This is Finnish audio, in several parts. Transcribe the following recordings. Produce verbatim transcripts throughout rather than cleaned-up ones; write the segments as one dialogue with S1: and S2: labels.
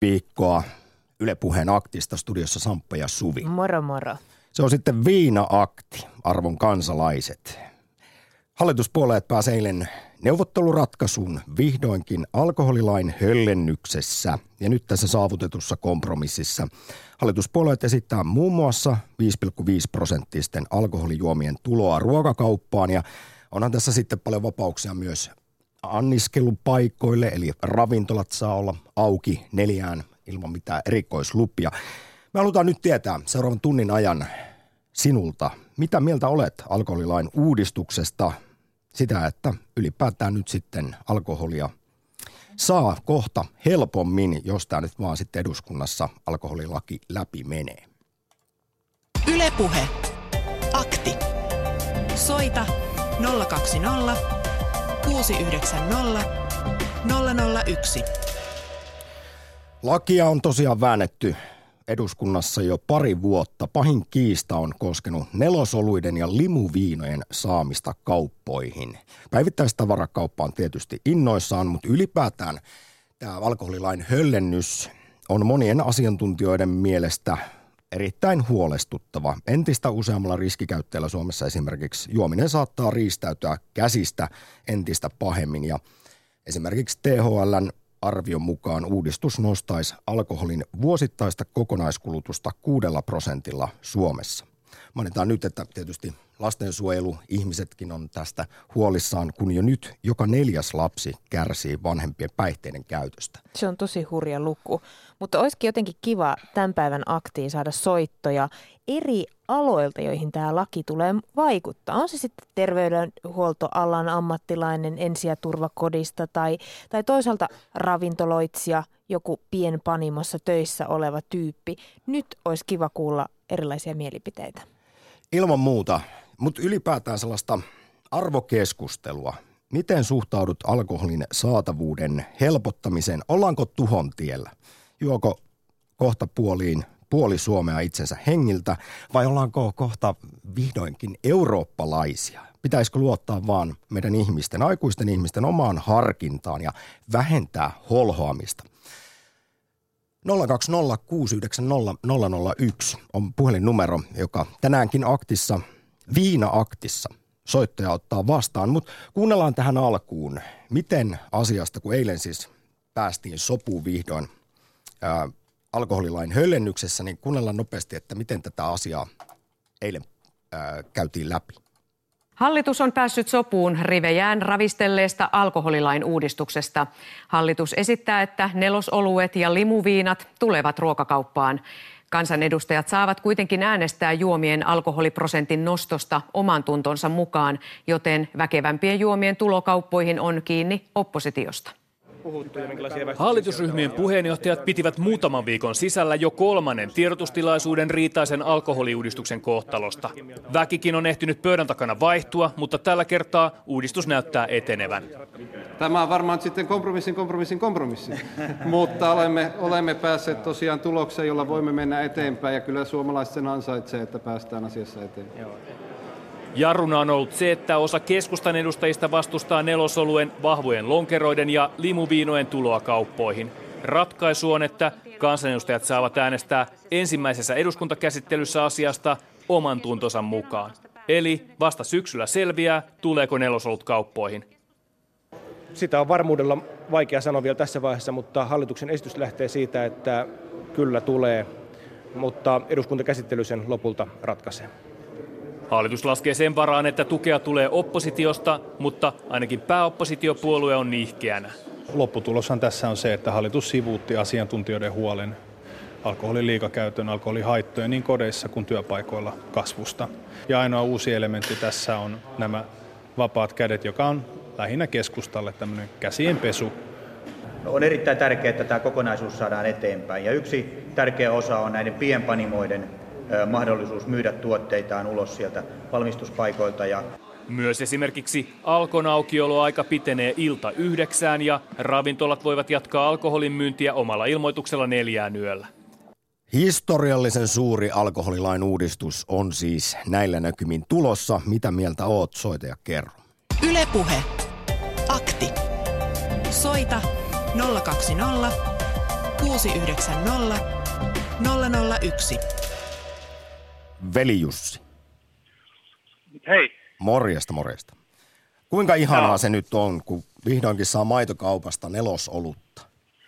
S1: viikkoa Yle Puheen aktista, studiossa Samppa ja Suvi.
S2: Moro moro.
S1: Se on sitten viina-akti, arvon kansalaiset. Hallituspuolueet pääsivät eilen neuvotteluratkaisuun vihdoinkin alkoholilain höllennyksessä ja nyt tässä saavutetussa kompromississa. Hallituspuolueet esittää muun muassa viisi pilkku viisi prosenttisten alkoholijuomien tuloa ruokakauppaan ja onhan tässä sitten paljon vapauksia myös anniskelupaikoille, eli ravintolat saa olla auki neljään ilman mitään erikoislupia. Me halutaan nyt tietää seuraavan tunnin ajan sinulta, mitä mieltä olet alkoholilain uudistuksesta, sitä, että ylipäätään nyt sitten alkoholia saa kohta helpommin, jos tämä nyt vaan sitten eduskunnassa alkoholilaki läpi menee.
S3: Yle Puhe. Akti. Soita nolla kaksi nolla kuusi yhdeksän nolla nolla nolla yksi.
S1: Lakia on tosiaan väännetty eduskunnassa jo pari vuotta. Pahin kiista on koskenut nelosoluiden ja limuviinojen saamista kauppoihin. Päivittäistavarakauppa on tietysti innoissaan, mutta ylipäätään tämä alkoholilain höllennys on monien asiantuntijoiden mielestä erittäin huolestuttava. Entistä useammalla riskikäyttäjällä Suomessa esimerkiksi juominen saattaa riistäytyä käsistä entistä pahemmin ja esimerkiksi T H L:n arvion mukaan uudistus nostaisi alkoholin vuosittaista kokonaiskulutusta kuudella prosentilla Suomessa. Mainitaan nyt, että tietysti lastensuojelu, ihmisetkin on tästä huolissaan, kun jo nyt joka neljäs lapsi kärsii vanhempien päihteiden käytöstä.
S2: Se on tosi hurja luku, mutta olisikin jotenkin kiva tämän päivän aktiin saada soittoja eri aloilta, joihin tämä laki tulee vaikuttaa. On se sitten terveydenhuoltoalan ammattilainen ensi- ja turvakodista tai, tai toisaalta ravintoloitsija, joku pienpanimossa töissä oleva tyyppi. Nyt olisi kiva kuulla erilaisia mielipiteitä.
S1: Ilman muuta, mutta ylipäätään sellaista arvokeskustelua. Miten suhtaudut alkoholin saatavuuden helpottamiseen? Ollaanko tuhon tiellä? Juoko kohta puoliin puoli Suomea itsensä hengiltä vai ollaanko kohta vihdoinkin eurooppalaisia? Pitäisikö luottaa vaan meidän ihmisten, aikuisten ihmisten omaan harkintaan ja vähentää holhoamista? nolla kaksi nolla kuusi yhdeksän nolla nolla nolla yksi on puhelinnumero, joka tänäänkin aktissa, viina-aktissa, soittaja ottaa vastaan. Mutta kuunnellaan tähän alkuun, miten asiasta, kun eilen siis päästiin sopuun vihdoin ää, alkoholilain höllennyksessä, niin kuunnellaan nopeasti, että miten tätä asiaa eilen ää, käytiin läpi.
S4: Hallitus on päässyt sopuun rivejään ravistelleesta alkoholilain uudistuksesta. Hallitus esittää, että nelosoluet ja limuviinat tulevat ruokakauppaan. Kansanedustajat saavat kuitenkin äänestää juomien alkoholiprosentin nostosta oman tuntonsa mukaan, joten väkevämpien juomien tulokauppoihin on kiinni oppositiosta.
S5: Hallitusryhmien puheenjohtajat pitivät muutaman viikon sisällä jo kolmannen tiedotustilaisuuden riitaisen alkoholiuudistuksen kohtalosta. Väkikin on ehtinyt pöydän takana vaihtua, mutta tällä kertaa uudistus näyttää etenevän.
S6: Tämä on varmaan sitten kompromissin, kompromissin, kompromissin, mutta olemme, olemme päässeet tosiaan tulokseen, jolla voimme mennä eteenpäin ja kyllä suomalaiset sen ansaitsee, että päästään asiassa eteenpäin.
S5: Jarruna on ollut se, että osa keskustan edustajista vastustaa nelosoluen, vahvojen lonkeroiden ja limuviinojen tuloa kauppoihin. Ratkaisu on, että kansanedustajat saavat äänestää ensimmäisessä eduskuntakäsittelyssä asiasta oman tuntonsa mukaan. Eli vasta syksyllä selviää, tuleeko nelosolut kauppoihin.
S7: Sitä on varmuudella vaikea sanoa vielä tässä vaiheessa, mutta hallituksen esitys lähtee siitä, että kyllä tulee, mutta eduskuntakäsittely sen lopulta ratkaisee.
S5: Hallitus laskee sen varaan, että tukea tulee oppositiosta, mutta ainakin pääoppositiopuolue on nihkeänä.
S8: Lopputuloshan tässä on se, että hallitus sivuutti asiantuntijoiden huolen alkoholin liikakäytön, alkoholihaittojen niin kodeissa kuin työpaikoilla kasvusta. Ja ainoa uusi elementti tässä on nämä vapaat kädet, joka on lähinnä keskustalle tämmöinen käsien pesu.
S9: On erittäin tärkeää, että tämä kokonaisuus saadaan eteenpäin. Ja yksi tärkeä osa on näiden pienpanimoiden mahdollisuus myydä tuotteitaan ulos sieltä valmistuspaikoilta. Ja
S5: myös esimerkiksi Alkon aukioloaika pitenee ilta yhdeksään ja ravintolat voivat jatkaa alkoholin myyntiä omalla ilmoituksella neljään yöllä.
S1: Historiallisen suuri alkoholilain uudistus on siis näillä näkymin tulossa. Mitä mieltä oot? Soita ja kerro.
S3: Yle Puhe. Akti. Soita nolla kaksi nolla kuusi yhdeksän nolla nolla nolla yksi.
S1: Veli Jussi.
S10: Hei.
S1: Morjesta, morjesta. Kuinka ihanaa
S10: no.
S1: se nyt on, kun vihdoinkin saa maitokaupasta nelosolutta?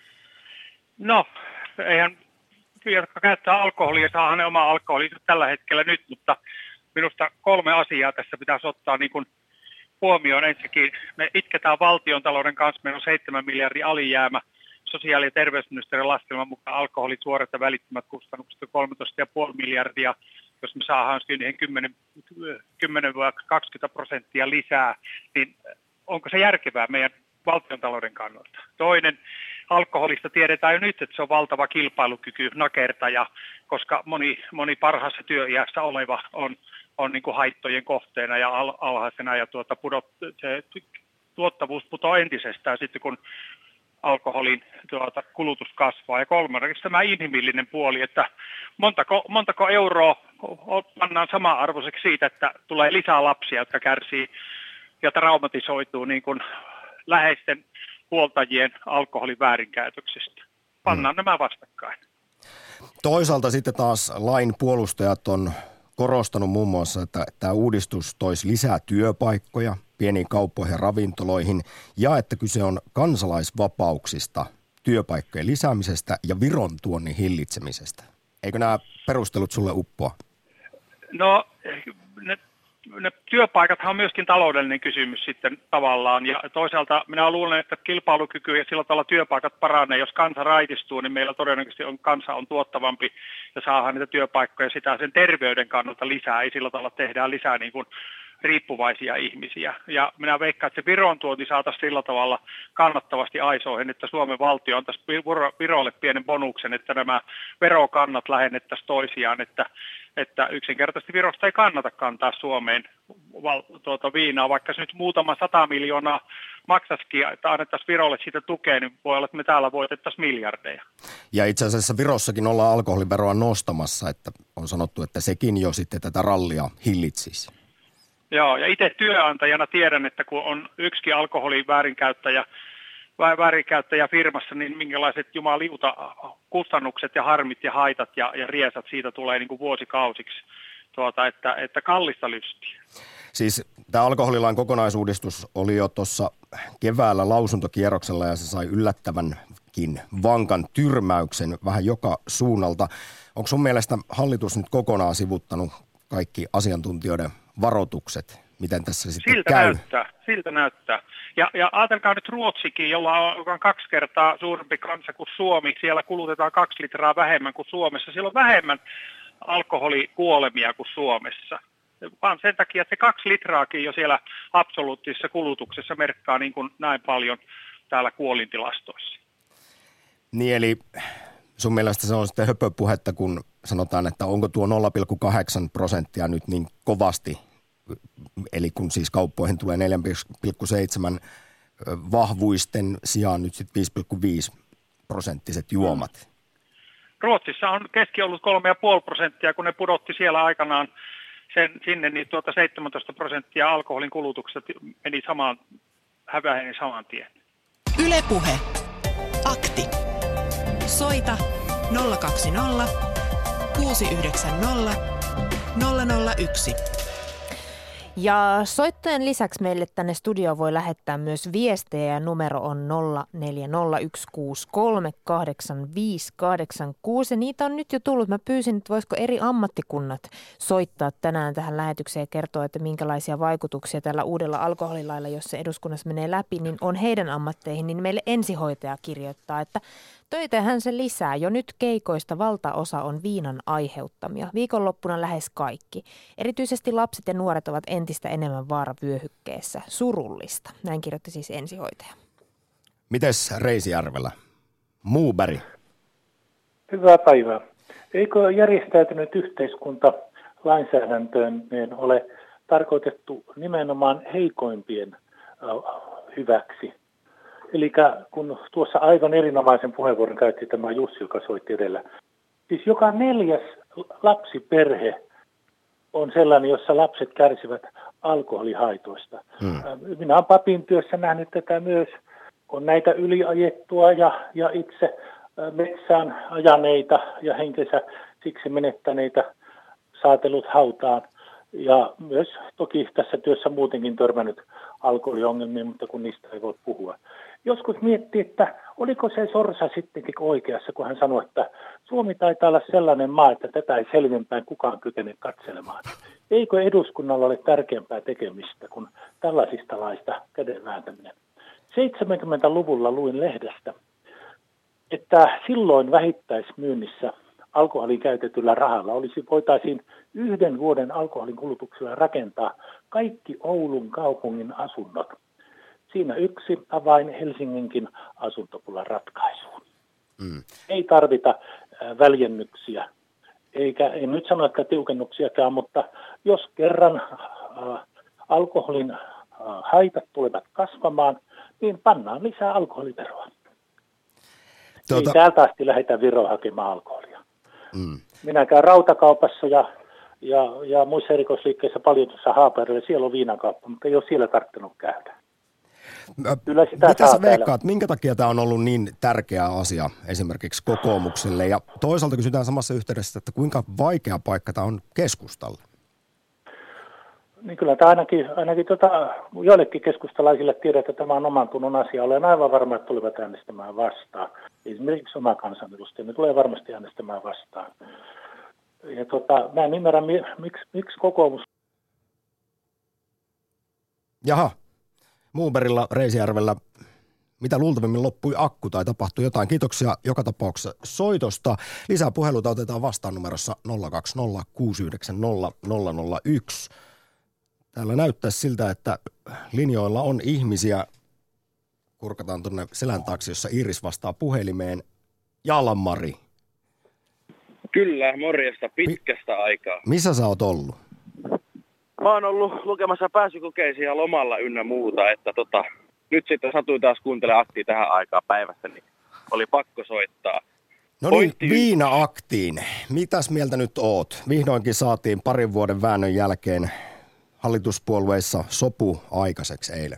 S10: No, eihän, jotka käyttää alkoholia, saahan ne oma alkoholi tällä hetkellä nyt, mutta minusta kolme asiaa tässä pitäisi ottaa niin kuin huomioon. Ensinnäkin me itketään valtiontalouden kanssa, meillä on seitsemän miljardin alijäämä. Sosiaali- ja terveysministeriön laskelman mukaan alkoholin suorat ja välittömät kustannukset on kolmetoista pilkku viisi miljardia. Jos me saadaan siihen kymmenen kaksikymmentä prosenttia lisää, niin onko se järkevää meidän valtiontalouden kannalta? Toinen, alkoholista tiedetään jo nyt, että se on valtava kilpailukyky nakertaja, koska moni, moni parhaassa työiässä oleva on, on niin kuin haittojen kohteena ja al, alhaisena, ja tuota pudot, se tuottavuus putoaa entisestään sitten, kun alkoholin tuota, kulutus kasvaa. Ja kolmanneksi tämä inhimillinen puoli, että montako, montako euroa pannaan sama-arvoiseksi siitä, että tulee lisää lapsia, jotka kärsii ja traumatisoituu niin kuin läheisten huoltajien alkoholin väärinkäytöksistä. Pannaan hmm. nämä vastakkain.
S1: Toisaalta sitten taas lain puolustajat on korostanut muun muassa, että tämä uudistus toisi lisää työpaikkoja pieniin kauppoihin ja ravintoloihin, ja että kyse on kansalaisvapauksista, työpaikkojen lisäämisestä ja Viron tuonnin hillitsemisestä. Eikö nämä perustelut sulle uppoa?
S10: No, ne, ne työpaikathan on myöskin taloudellinen kysymys sitten tavallaan, ja toisaalta minä luulen, että kilpailukyky ja sillä tavalla työpaikat paranee. Jos kansa raitistuu, niin meillä todennäköisesti on, kansa on tuottavampi ja saadaan niitä työpaikkoja sitä sen terveyden kannalta lisää, ei sillä tavalla tehdään lisää niin kuin riippuvaisia ihmisiä. Ja minä veikkaan, että se Viron tuonti saataisiin sillä tavalla kannattavasti aisoihin, että Suomen valtio antaisi Virolle pienen bonuksen, että nämä verokannat lähennettäisiin toisiaan, että, että yksinkertaisesti Virosta ei kannata kantaa Suomeen val, tuota, viinaa, vaikka se nyt muutama sata miljoonaa maksaisikin, että annettaisiin Virolle siitä tukea, niin voi olla, että me täällä voitettaisiin miljardeja.
S1: Ja itse asiassa Virossakin ollaan alkoholiveroa nostamassa, että on sanottu, että sekin jo sitten tätä rallia hillitsisi.
S10: Joo, ja itse työnantajana tiedän, että kun on yksikin alkoholin väärinkäyttäjä, väärinkäyttäjä firmassa, niin minkälaiset jumaliuta kustannukset ja harmit ja haitat ja, ja riesat siitä tulee niin kuin vuosikausiksi, tuota, että, että kallista lystiä.
S1: Siis tämä alkoholilain kokonaisuudistus oli jo tuossa keväällä lausuntokierroksella ja se sai yllättävänkin vankan tyrmäyksen vähän joka suunnalta. Onko sun mielestä hallitus nyt kokonaan sivuttanut kaikki asiantuntijoiden varoitukset, miten tässä sitten
S10: siltä
S1: käy?
S10: Näyttää, siltä näyttää. Ja, ja ajatelkaa nyt Ruotsikin, jolla on, on kaksi kertaa suurempi kansa kuin Suomi. Siellä kulutetaan kaksi litraa vähemmän kuin Suomessa. Siellä on vähemmän alkoholikuolemia kuin Suomessa. Vaan sen takia, että se kaksi litraakin jo siellä absoluuttisessa kulutuksessa merkkaa niin kuin näin paljon täällä kuolintilastoissa.
S1: Niin, eli sun mielestä se on sitten höpöpuhetta, kun sanotaan, että onko tuo nolla pilkku kahdeksan prosenttia nyt niin kovasti, eli kun siis kauppoihin tulee neljä pilkku seitsemän vahvuisten sijaan nyt sitten viisi pilkku viisi prosenttiset juomat.
S10: Ruotsissa on keski ollut kolme pilkku viisi prosenttia, kun ne pudotti siellä aikanaan sen, sinne, niin tuota seitsemäntoista prosenttia alkoholin kulutuksesta meni samaan, häväheni saman tien.
S3: Yle Puhe. Akti. Soita nolla kaksi nolla kuusi yhdeksän nolla nolla nolla yksi.
S2: Ja soittojen lisäksi meille tänne studioon voi lähettää myös viestejä ja numero on nolla neljä nolla yksi kuusi kolme kahdeksan viisi kahdeksan kuusi. Niitä on nyt jo tullut. Mä pyysin, että voisiko eri ammattikunnat soittaa tänään tähän lähetykseen ja kertoa, että minkälaisia vaikutuksia tällä uudella alkoholilailla, jos se eduskunnassa menee läpi, niin on heidän ammatteihin. Niin meille ensihoitaja kirjoittaa, että töitähän se lisää. Jo nyt keikoista valtaosa on viinan aiheuttamia. Viikonloppuna lähes kaikki. Erityisesti lapset ja nuoret ovat entistä enemmän vaaravyöhykkeessä. Surullista. Näin kirjoitti siis ensihoitaja.
S1: Mites Reisijärvellä? Muuberg.
S11: Hyvää päivää. Eikö järjestäytynyt yhteiskunta lainsäädäntöön ole tarkoitettu nimenomaan heikoimpien hyväksi? Eli kun tuossa aivan erinomaisen puheenvuoron käytti tämä Jussi, joka soitti edellä. Siis joka neljäs lapsiperhe on sellainen, jossa lapset kärsivät alkoholihaitoista. Hmm. Minä olen papin työssä nähnyt tätä myös. On näitä yliajettua ja, ja itse metsään ajaneita ja henkensä siksi menettäneitä saatellut hautaan. Ja myös toki tässä työssä muutenkin törmännyt alkoholiongelmiin, mutta kun niistä ei voi puhua. Joskus miettii, että oliko se Sorsa sittenkin oikeassa, kun hän sanoi, että Suomi taitaa olla sellainen maa, että tätä ei selvempään kukaan kykene katselemaan. Eikö eduskunnalla ole tärkeämpää tekemistä kuin tällaisista laista käden vääntäminen? seitsemänkymmentäluvulla luin lehdestä, että silloin vähittäismyynnissä alkoholin käytetyllä rahalla olisi voitaisiin yhden vuoden alkoholin kulutuksella rakentaa kaikki Oulun kaupungin asunnot. Siinä yksi avain Helsinginkin asuntopulan ratkaisuun. Mm. Ei tarvita äh, väljennyksiä, eikä en nyt sano, että tiukennuksiakaan, mutta jos kerran äh, alkoholin äh, haitat tulevat kasvamaan, niin pannaan lisää alkoholiveroa. Tuota... Ei täältä asti lähdetä Viroon hakemaan alkoholia. Mm. Minä käyn rautakaupassa ja, ja, ja muissa erikoisliikkeissä paljon tuossa Haapavedellä. Siellä on viinakauppa, mutta ei ole siellä tarttunut käydä.
S1: Kyllä sitä Mitä sä veikkaat, minkä takia tämä on ollut niin tärkeä asia esimerkiksi kokoomukselle? Ja toisaalta kysytään samassa yhteydessä, että kuinka vaikea paikka tämä on keskustalle?
S11: Niin kyllä tämä ainakin, ainakin tota, joillekin keskustalaisille tiedät, että tämä on oman tunnon asia. Olen aivan varma, että tulevat äänestämään vastaan. Esimerkiksi oma kansanedustaja, ne tulee varmasti äänestämään vastaan. Ja tota, mä en ymmärrä, miksi, miksi kokoomus...
S1: Jaha, Muuberilla Reisijärvellä mitä luultavimmin loppui akku tai tapahtui jotain. Kiitoksia joka tapauksessa soitosta. Lisää puheluita otetaan vastaan numerossa nolla kaksi nolla kuusi yhdeksän nolla nolla nolla yksi. Täällä näyttää siltä, että linjoilla on ihmisiä. Kurkataan tuonne selän taakse, jossa Iiris vastaa puhelimeen. Jalmari.
S12: Kyllä, morjesta pitkästä aikaa.
S1: Missä sä oot ollut?
S12: Mä oon ollut lukemassa pääsykokeisia lomalla ynnä muuta, että tota, nyt sitten satuin taas kuuntelemaan aktia tähän aikaan päivästä, niin oli pakko soittaa.
S1: No niin, Pointti... viina-aktiin. Mitäs mieltä nyt oot? Vihdoinkin saatiin parin vuoden väännön jälkeen hallituspuolueissa sopu aikaiseksi eilen.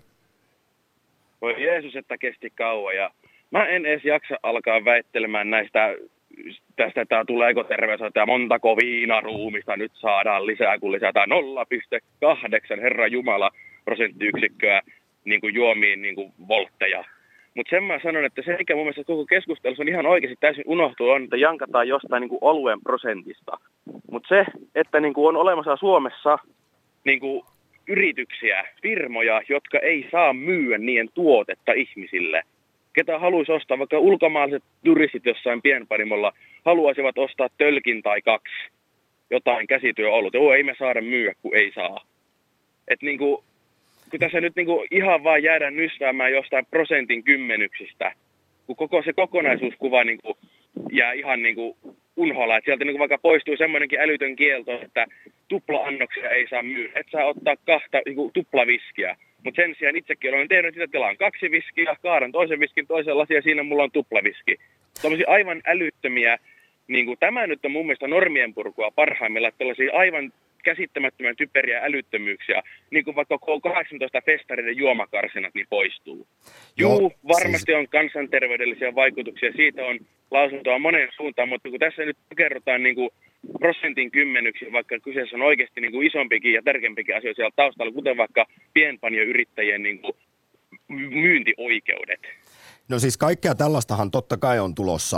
S12: Voi Jeesus, että kesti kauan ja mä en edes jaksa alkaa väittelemään näistä, tästä, että tuleeko terveyshoito ja montako viinaruumista nyt saadaan lisää, kun lisätään nolla pilkku kahdeksan Herra Jumala prosenttiyksikköä niin kuin juomiin niin kuin voltteja. Mutta sen mä sanon, että se mikä mun mielestä koko keskustelussa on ihan oikeasti täysin unohtuu on, että jankataan jostain niin kuin oluen prosentista. Mutta se, että niin kuin on olemassa Suomessa niin kuin yrityksiä, firmoja, jotka ei saa myyä niiden tuotetta ihmisille. Ketä haluaisi ostaa, vaikka ulkomaalaiset turistit jossain pienpanimolla haluaisivat ostaa tölkin tai kaksi jotain käsityöolutta. Oo, ei me saada myyä, kun ei saa. Että niinku, kun tässä nyt niinku ihan vaan jäädään nystäämään jostain prosentin kymmenyksistä, kun koko se kokonaisuuskuva niinku jää ihan niinku unholaan. Että sieltä niinku vaikka poistuu semmoinenkin älytön kielto, että tupla-annoksia ei saa myydä. Et saa ottaa kahta niinku tuplaviskiä. Mutta sen sijaan itsekin olen tehnyt sitä, tilaan kaksi viskiä, kaadan toisen viskin toisen lasin ja siinä mulla on tuplaviski. Tällaisia aivan älyttömiä, niin kuin tämä nyt on mun mielestä normien purkua parhaimmillaan, tällaisia aivan käsittämättömän typeriä älyttömyyksiä, niin kuin vaikka K kahdeksantoista festareiden juomakarsinat, niin poistuu. Juu, Joo, varmasti siis... on kansanterveydellisiä vaikutuksia, siitä on lausuntoa monen suuntaan, mutta kun tässä nyt kerrotaan niin kuin prosentin kymmenyksiä, vaikka kyseessä on oikeasti niin kuin isompikin ja tärkeämpikin asioita siellä taustalla, kuten vaikka pienpanimoyrittäjien niin kuin myyntioikeudet.
S1: No siis kaikkea tällaistahan totta kai on tulossa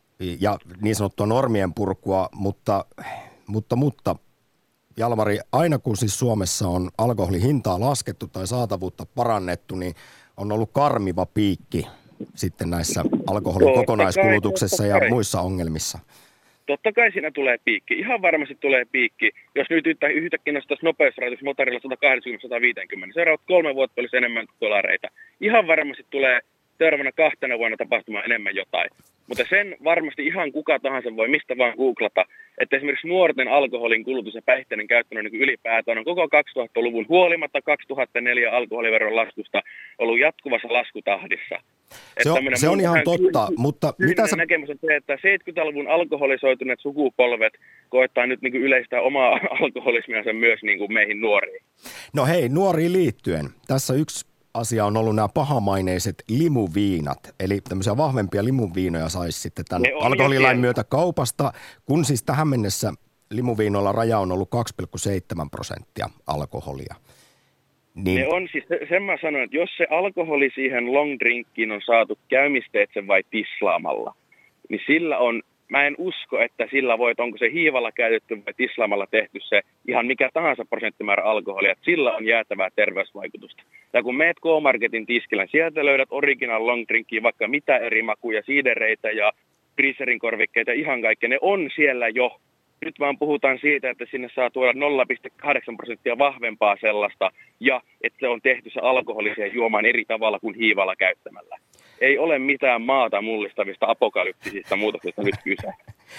S1: ja niin sanottua normien purkua, mutta, mutta, mutta Jalmari, aina kun siis Suomessa on alkoholin hintaa laskettu tai saatavuutta parannettu, niin on ollut karmiva piikki sitten näissä alkoholin kokonaiskulutuksessa ja muissa ongelmissa.
S12: Totta kai siinä tulee piikki. Ihan varmasti tulee piikki. Jos nyt yhtäkkiä nostaisi nopeusrajoitus motorilla sata kahdeksankymmentä viisikymmentä, seuraavat kolme vuotta olisi enemmän dolareita. Ihan varmasti tulee seuraavana kahtena vuonna tapahtumaan enemmän jotain. Mutta sen varmasti ihan kuka tahansa voi mistä vaan googlata, että esimerkiksi nuorten alkoholin kulutus ja päihteiden käyttö niin ylipäätään on koko kaksituhattaluvun huolimatta kaksituhattaneljä alkoholiveron laskusta ollut jatkuvassa laskutahdissa.
S1: Se on, se on ihan totta, mutta mitä sä...
S12: näkemys on se, että seitsemänkymmentäluvun alkoholisoituneet sukupolvet koettaa nyt niin kuin yleistää omaa alkoholismiansa myös niin kuin meihin nuoriin.
S1: No hei, nuoriin liittyen. Tässä yksi asia on ollut nämä pahamaineiset limuviinat. Eli tämmöisiä vahvempia limuviinoja saisi sitten tämän alkoholilain myötä kaupasta, kun siis tähän mennessä limuviinoilla raja on ollut kaksi pilkku seitsemän prosenttia alkoholia. Niin.
S12: Ne on siis, sen mä sanon, että jos se alkoholi siihen long drinkkiin on saatu käymisteitse vai tislaamalla, niin sillä on, mä en usko, että sillä voi, että onko se hiivalla käytetty vai tislaamalla tehty se ihan mikä tahansa prosenttimäärä alkoholia, että sillä on jäätävää terveysvaikutusta. Ja kun meet K-Marketin tiskillä, sieltä löydät original long drinkia, vaikka mitä eri makuja, siidereitä ja Breezerin korvikkeita, ihan kaikkea, ne on siellä jo. Nyt vaan puhutaan siitä, että sinne saa tuoda nolla pilkku kahdeksan prosenttia vahvempaa sellaista ja että se on tehty se alkoholiseen juomaan eri tavalla kuin hiivalla käyttämällä. Ei ole mitään maata mullistavista apokalyptisista muutoksista nyt kyse.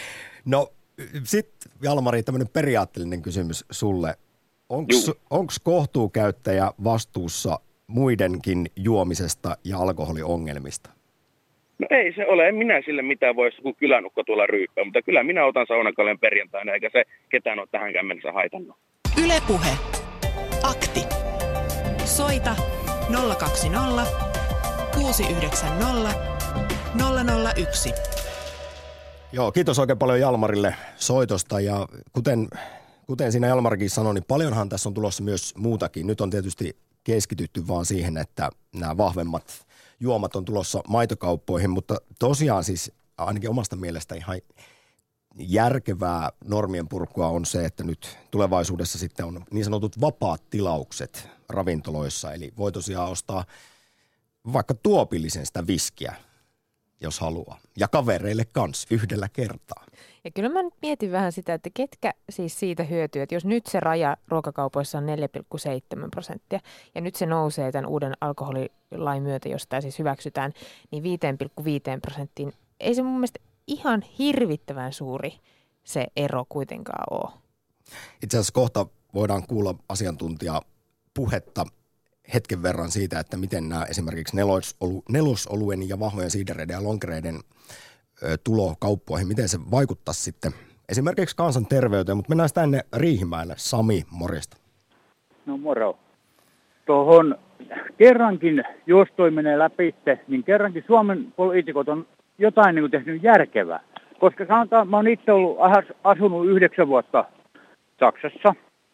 S1: No sitten Jalmari, tämmöinen periaatteellinen kysymys sulle. Onko kohtuukäyttäjä vastuussa muidenkin juomisesta ja alkoholiongelmista?
S12: No ei se ole. En minä sille mitään voi joku kylänukko tuolla ryyppää, mutta kyllä minä otan saunakaljan perjantaina, eikä se ketään ole tähänkään mennessä haitannut.
S3: Yle Puhe. Akti. Soita nolla kaksi nolla kuusi yhdeksän nolla nolla nolla yksi.
S1: Joo, kiitos oikein paljon Jalmarille soitosta ja kuten, kuten siinä Jalmarikin sanoi, niin paljonhan tässä on tulossa myös muutakin. Nyt on tietysti keskitytty vaan siihen, että nämä vahvemmat juomat on tulossa maitokauppoihin, mutta tosiaan siis ainakin omasta mielestä ihan järkevää normien purkua on se, että nyt tulevaisuudessa sitten on niin sanotut vapaat tilaukset ravintoloissa. Eli voi tosiaan ostaa vaikka tuopillisen sitä viskiä, jos haluaa. Ja kavereille kans yhdellä kertaa.
S2: Ja kyllä mä nyt mietin vähän sitä, että ketkä siis siitä hyötyy, että jos nyt se raja ruokakaupoissa on neljä pilkku seitsemän prosenttia ja nyt se nousee tämän uuden alkoholilain myötä, jos tämä siis hyväksytään, niin viisi pilkku viisi prosenttiin. Ei se mun mielestä ihan hirvittävän suuri se ero kuitenkaan ole.
S1: Itse asiassa kohta voidaan kuulla asiantuntija puhetta hetken verran siitä, että miten nämä esimerkiksi nelosolu, nelosoluen ja vahvojen siidereiden ja lonkereiden ö, tulo kauppoihin, miten se vaikuttaisi sitten esimerkiksi kansanterveyteen, mutta mennään tänne Riihimäelle. Sami, morjesta.
S13: No moro. Tuohon kerrankin, jos toi menee läpi, niin kerrankin Suomen poliitikot on jotain niin kuin tehnyt järkevää. Koska sanotaan, mä oon itse ollut asunut yhdeksän vuotta Saksassa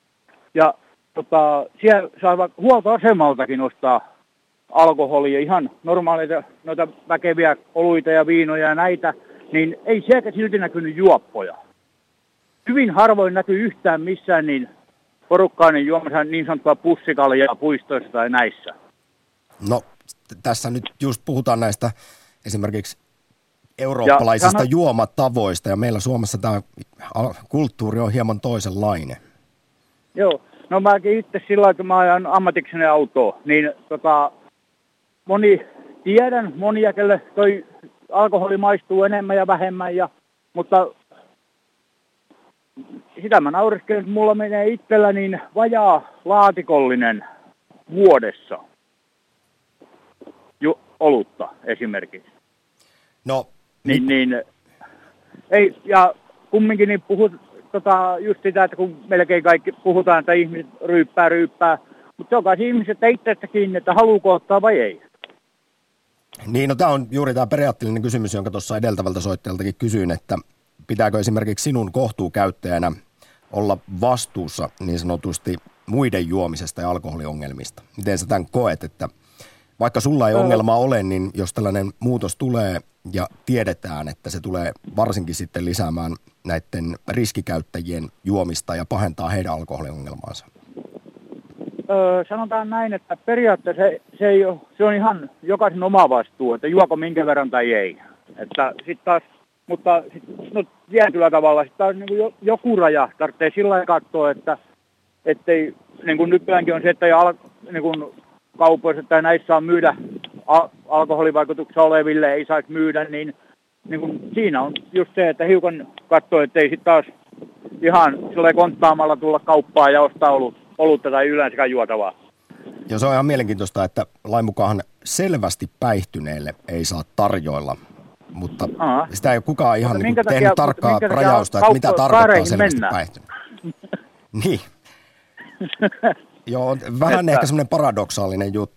S13: ja Tota, siellä saa vaikka huoltoasemaltakin ostaa alkoholia, ihan normaaleita noita väkeviä oluita ja viinoja ja näitä, niin ei sieltä silti näkynyt juoppoja. Hyvin harvoin näkyy yhtään missään niin porukkainen juomassa niin sanottua pussikaljaa puistoissa tai näissä.
S1: No t- tässä nyt just puhutaan näistä esimerkiksi eurooppalaisista sanot... juomatavoista ja meillä Suomessa tämä kulttuuri on hieman toisenlainen.
S13: Joo. No mäkin itse sillä että mä ajan ammatikseni autoa, niin tota, moni, tiedän monia, kelle toi alkoholi maistuu enemmän ja vähemmän, ja, mutta sitä mä nauriskelen, että mulla menee itsellä niin vajaa laatikollinen vuodessa jo, olutta esimerkiksi.
S1: No.
S13: Niin, niin, ei, ja kumminkin niin puhut, Tota, just sitä, että kun melkein kaikki puhutaan, että ihmiset ryyppää, ryyppää, mutta jokaisen ihmiset itsestä kiinni, että haluuko ottaa vai ei.
S1: Niin, no tämä on juuri tämä periaatteellinen kysymys, jonka tuossa edeltävältä soittajaltakin kysyin, että pitääkö esimerkiksi sinun kohtuukäyttäjänä olla vastuussa niin sanotusti muiden juomisesta ja alkoholiongelmista? Miten sä tämän koet, että vaikka sulla ei ongelmaa ole, niin jos tällainen muutos tulee ja tiedetään, että se tulee varsinkin sitten lisäämään näiden riskikäyttäjien juomista ja pahentaa heidän alkoholiongelmaansa?
S13: Öö, sanotaan näin, että periaatteessa se, se, ei ole, se on ihan jokaisen oma vastuu, että juoko minkä verran tai ei. Että sit taas, mutta sit, no, tietyllä tavalla sit taas, niin kuin jo, joku raja tarvitsee sillä lailla katsoa, että ettei, niin kuin nykyäänkin on se, että ei al, niin kuin kaupoissa tai näissä saa myydä al- alkoholivaikutuksia oleville, ei saisi myydä, niin niin kun siinä on just se, että hiukan katsoo, ettei sitten taas ihan silleen konttaamalla tulla kauppaan ja ostaa olut, olutta tai yleensäkään juotavaa.
S1: Ja se on ihan mielenkiintoista, että lain mukaan selvästi päihtyneelle ei saa tarjoilla, mutta Aha. sitä ei ole kukaan ihan niin tehnyt takia, tarkkaa rajausta, että mitä tarkoittaa selvästi mennään. Päihtynyt. Niin. Joo, vähän että, ehkä semmoinen paradoksaalinen juttu.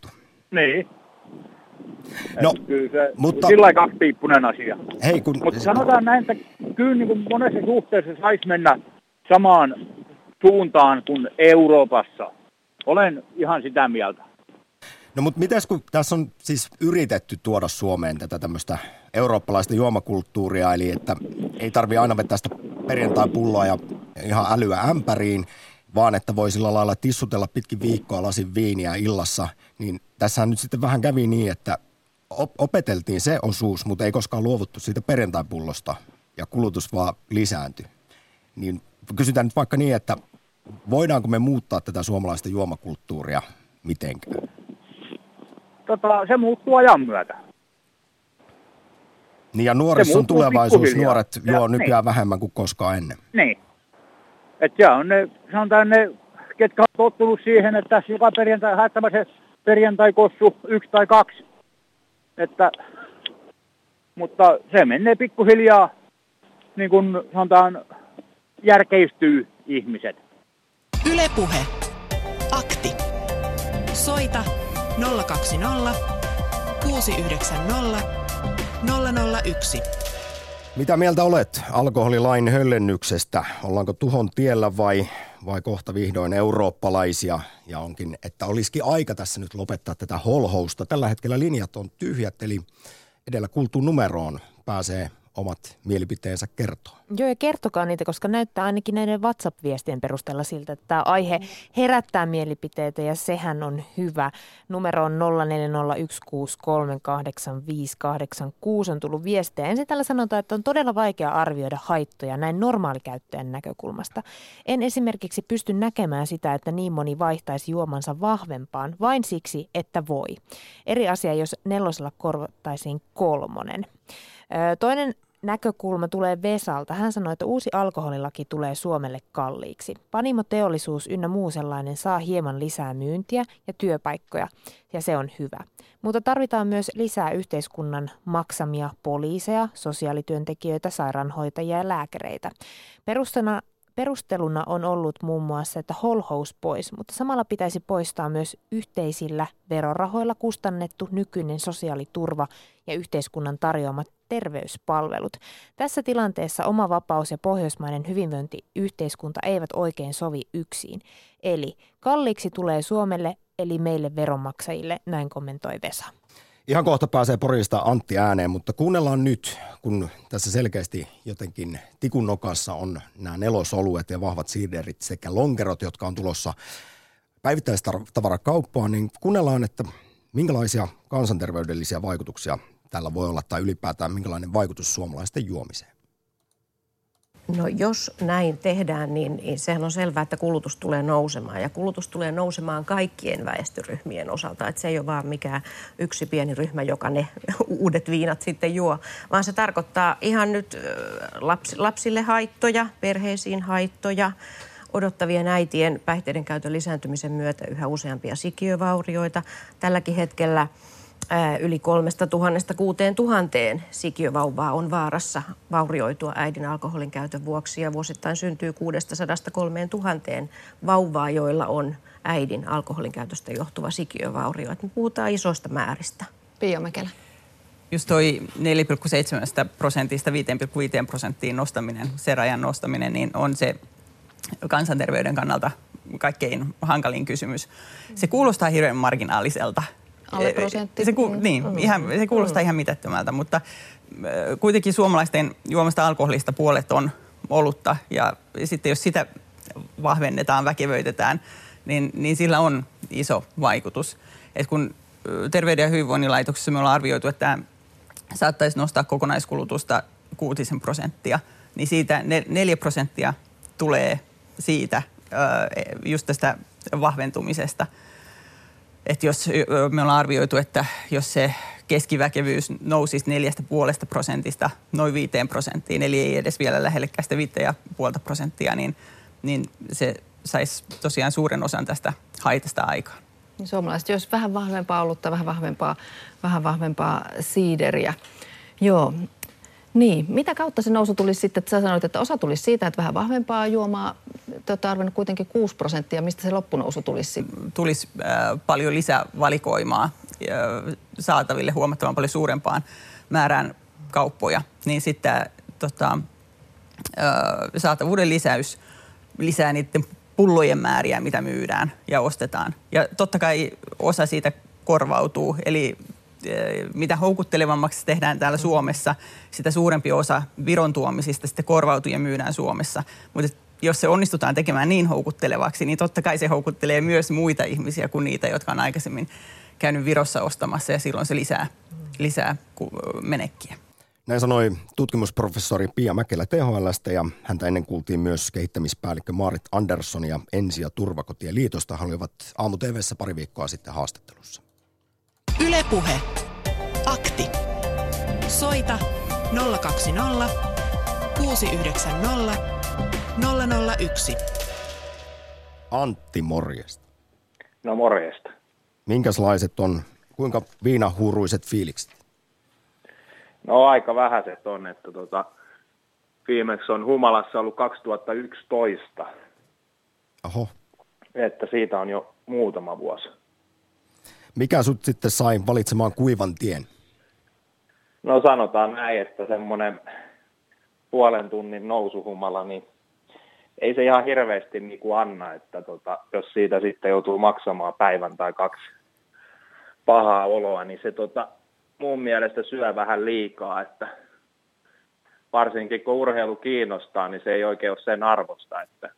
S13: Niin.
S1: No,
S13: kyllä se
S1: mutta...
S13: sillä lailla kaksipiippunen asia.
S1: Hei, kun...
S13: Mutta sanotaan näin, että kyllä niin kuin monessa suhteessa saisi mennä samaan suuntaan kuin Euroopassa. Olen ihan sitä mieltä.
S1: No mutta mites kun tässä on siis yritetty tuoda Suomeen tätä tämmöistä eurooppalaista juomakulttuuria, eli että ei tarvitse aina vetää sitä perjantai-pulloa ja ihan älyä ämpäriin, vaan että voi sillä lailla tissutella pitkin viikkoa lasin viiniä illassa, niin tässähän nyt sitten vähän kävi niin, että opeteltiin se osuus, mutta ei koskaan luovuttu siitä perjantai-pullosta ja kulutus vaan lisääntyi. Niin kysytään nyt vaikka niin, että voidaanko me muuttaa tätä suomalaista juomakulttuuria mitenkään?
S13: Tota, se muuttuu ajan myötä.
S1: Niin ja nuorissa on tulevaisuus, nuoret juo ja, nykyään niin. vähemmän kuin koskaan ennen.
S13: Niin. Että se on ne, sanotaan ne, ketkä on tottunut siihen, että tässä joka perjantai haettava se perjantai-kossu yksi tai kaksi. Että, mutta se menee pikkuhiljaa, niin kuin sanotaan, järkeistyy ihmiset.
S3: Yle Puhe. Akti. Soita nolla kaksi nolla kuusi yhdeksän nolla nolla nolla yksi.
S1: Mitä mieltä olet alkoholilain höllennyksestä? Ollaanko tuhon tiellä vai, vai kohta vihdoin eurooppalaisia? Ja onkin, että olisikin aika tässä nyt lopettaa tätä holhousta. Tällä hetkellä linjat on tyhjät, eli edellä kuultuun numeroon pääsee omat mielipiteensä kertoa.
S2: Joo, ja kertokaa niitä, koska näyttää ainakin näiden WhatsApp-viestien perusteella siltä, että tämä aihe herättää mielipiteitä ja sehän on hyvä. Numero on nolla neljä nolla yksi kuusi kolme kahdeksan viisi kahdeksan kuusi on tullut viestejä. Ensin täällä sanotaan, että on todella vaikea arvioida haittoja näin normaalikäyttäjän näkökulmasta. En esimerkiksi pysty näkemään sitä, että niin moni vaihtaisi juomansa vahvempaan vain siksi, että voi. Eri asia, jos nelosella korvattaisiin kolmonen. Toinen näkökulma tulee Vesalta. Hän sanoi, että uusi alkoholilaki tulee Suomelle kalliiksi. Panimoteollisuus ynnä muu sellainen saa hieman lisää myyntiä ja työpaikkoja, ja se on hyvä. Mutta tarvitaan myös lisää yhteiskunnan maksamia poliiseja, sosiaalityöntekijöitä, sairaanhoitajia ja lääkäreitä. Perustana Perusteluna on ollut muun muassa, että holhous pois, mutta samalla pitäisi poistaa myös yhteisillä verorahoilla kustannettu nykyinen sosiaaliturva ja yhteiskunnan tarjoamat terveyspalvelut. Tässä tilanteessa oma vapaus ja pohjoismainen hyvinvointiyhteiskunta eivät oikein sovi yksin. Eli kalliiksi tulee Suomelle, eli meille veronmaksajille, näin kommentoi Vesa.
S1: Ihan kohta pääsee Porista Antti ääneen, mutta kuunnellaan nyt, kun tässä selkeästi jotenkin tikun nokassa on nämä nelosoluet ja vahvat siiderit sekä lonkerot, jotka on tulossa päivittäistavarakauppaan, niin kuunnellaan, että minkälaisia kansanterveydellisiä vaikutuksia tällä voi olla tai ylipäätään minkälainen vaikutus suomalaisten juomiseen.
S14: No jos näin tehdään, niin sehän on selvää, että kulutus tulee nousemaan ja kulutus tulee nousemaan kaikkien väestöryhmien osalta. Että se ei ole vaan mikään yksi pieni ryhmä, joka ne uudet viinat sitten juo, vaan se tarkoittaa ihan nyt lapsille haittoja, perheisiin haittoja, odottavien äitien päihteiden käytön lisääntymisen myötä yhä useampia sikiövaurioita. Tälläkin hetkellä yli kolmesta tuhannesta kuuteen tuhanteen sikiövauvaa on vaarassa vaurioitua äidin alkoholin käytön vuoksi ja vuosittain syntyy kuudestasadasta kolmeen tuhanteen vauvaa, joilla on äidin alkoholin käytöstä johtuva sikiövaurio. Me puhutaan isoista määristä.
S15: Pia Mäkelä.
S16: Just toi neljä pilkku seitsemän prosentista viisi pilkku viisi prosenttiin nostaminen, se rajan nostaminen, niin on se kansanterveyden kannalta kaikkein hankalin kysymys. Se kuulostaa hirveän marginaaliselta.
S15: Alle prosentti.
S16: Se, ku, niin, mm. ihan, se kuulostaa mm. ihan mitättömältä, mutta kuitenkin suomalaisten juomasta alkoholista puolet on olutta. Ja sitten jos sitä vahvennetaan, väkevöitetään, niin, niin sillä on iso vaikutus. Et kun Terveyden ja hyvinvoinnin laitoksessa me ollaan arvioitu, että tämä saattaisi nostaa kokonaiskulutusta kuutisen prosenttia, niin siitä neljä prosenttia tulee siitä just tästä vahventumisesta. Että jos me ollaan arvioitu, että jos se keskiväkevyys nousisi neljästä puolesta prosentista noin viiteen prosenttiin, eli ei edes vielä lähellekään sitä viittä ja puolta prosenttia, niin, niin se saisi tosiaan suuren osan tästä haitasta aikaan.
S15: Suomalaiset, jos vähän vahvempaa olutta, vähän vahvempaa, vähän vahvempaa siideriä. Joo. Niin, mitä kautta se nousu tulisi sitten, että sä sanoit, että osa tulisi siitä, että vähän vahvempaa juomaa, te olette arvannut kuitenkin kuusi prosenttia, mistä se loppunousu tulisi?
S16: Tulisi äh, paljon lisää valikoimaa saataville huomattavan paljon suurempaan määrään kauppoja, niin sitten tota, saatavuuden lisäys lisää niiden pullojen määriä, mitä myydään ja ostetaan. Ja totta kai osa siitä korvautuu, eli mitä houkuttelevammaksi tehdään täällä Suomessa, sitä suurempi osa Viron tuomisista sitten korvautuu ja myydään Suomessa. Mutta jos se onnistutaan tekemään niin houkuttelevaksi, niin totta kai se houkuttelee myös muita ihmisiä kuin niitä, jotka on aikaisemmin käynyt Virossa ostamassa, ja silloin se lisää, lisää menekkiä.
S1: Näin sanoi tutkimusprofessori Pia Mäkelä T H L:stä, ja häntä ennen kuultiin myös kehittämispäällikkö Maarit Andersson ja Ensi- ja Turvakotien liitosta. He olivat Aamu T V:ssä pari viikkoa sitten haastattelussa.
S3: Yle Puhe. Akti. Soita nolla kaksi nolla kuusi yhdeksän nolla nolla nolla yksi.
S1: Antti, morjesta.
S17: No morjesta.
S1: Minkäslaiset on, kuinka viinahuuruiset fiilikset?
S17: No aika vähäiset on, että tota, viimeksi on humalassa ollut kaksituhattayksitoista.
S1: Oho.
S17: Että siitä on jo muutama vuosi.
S1: Mikä sut sitten sai valitsemaan kuivan tien?
S17: No sanotaan näin, että semmoinen puolen tunnin nousuhumala, niin ei se ihan hirveästi niin kuin anna, että tota, jos siitä sitten joutuu maksamaan päivän tai kaksi pahaa oloa, niin se tota, mun mielestä syö vähän liikaa, että varsinkin kun urheilu kiinnostaa, niin se ei oikein ole sen arvosta, että,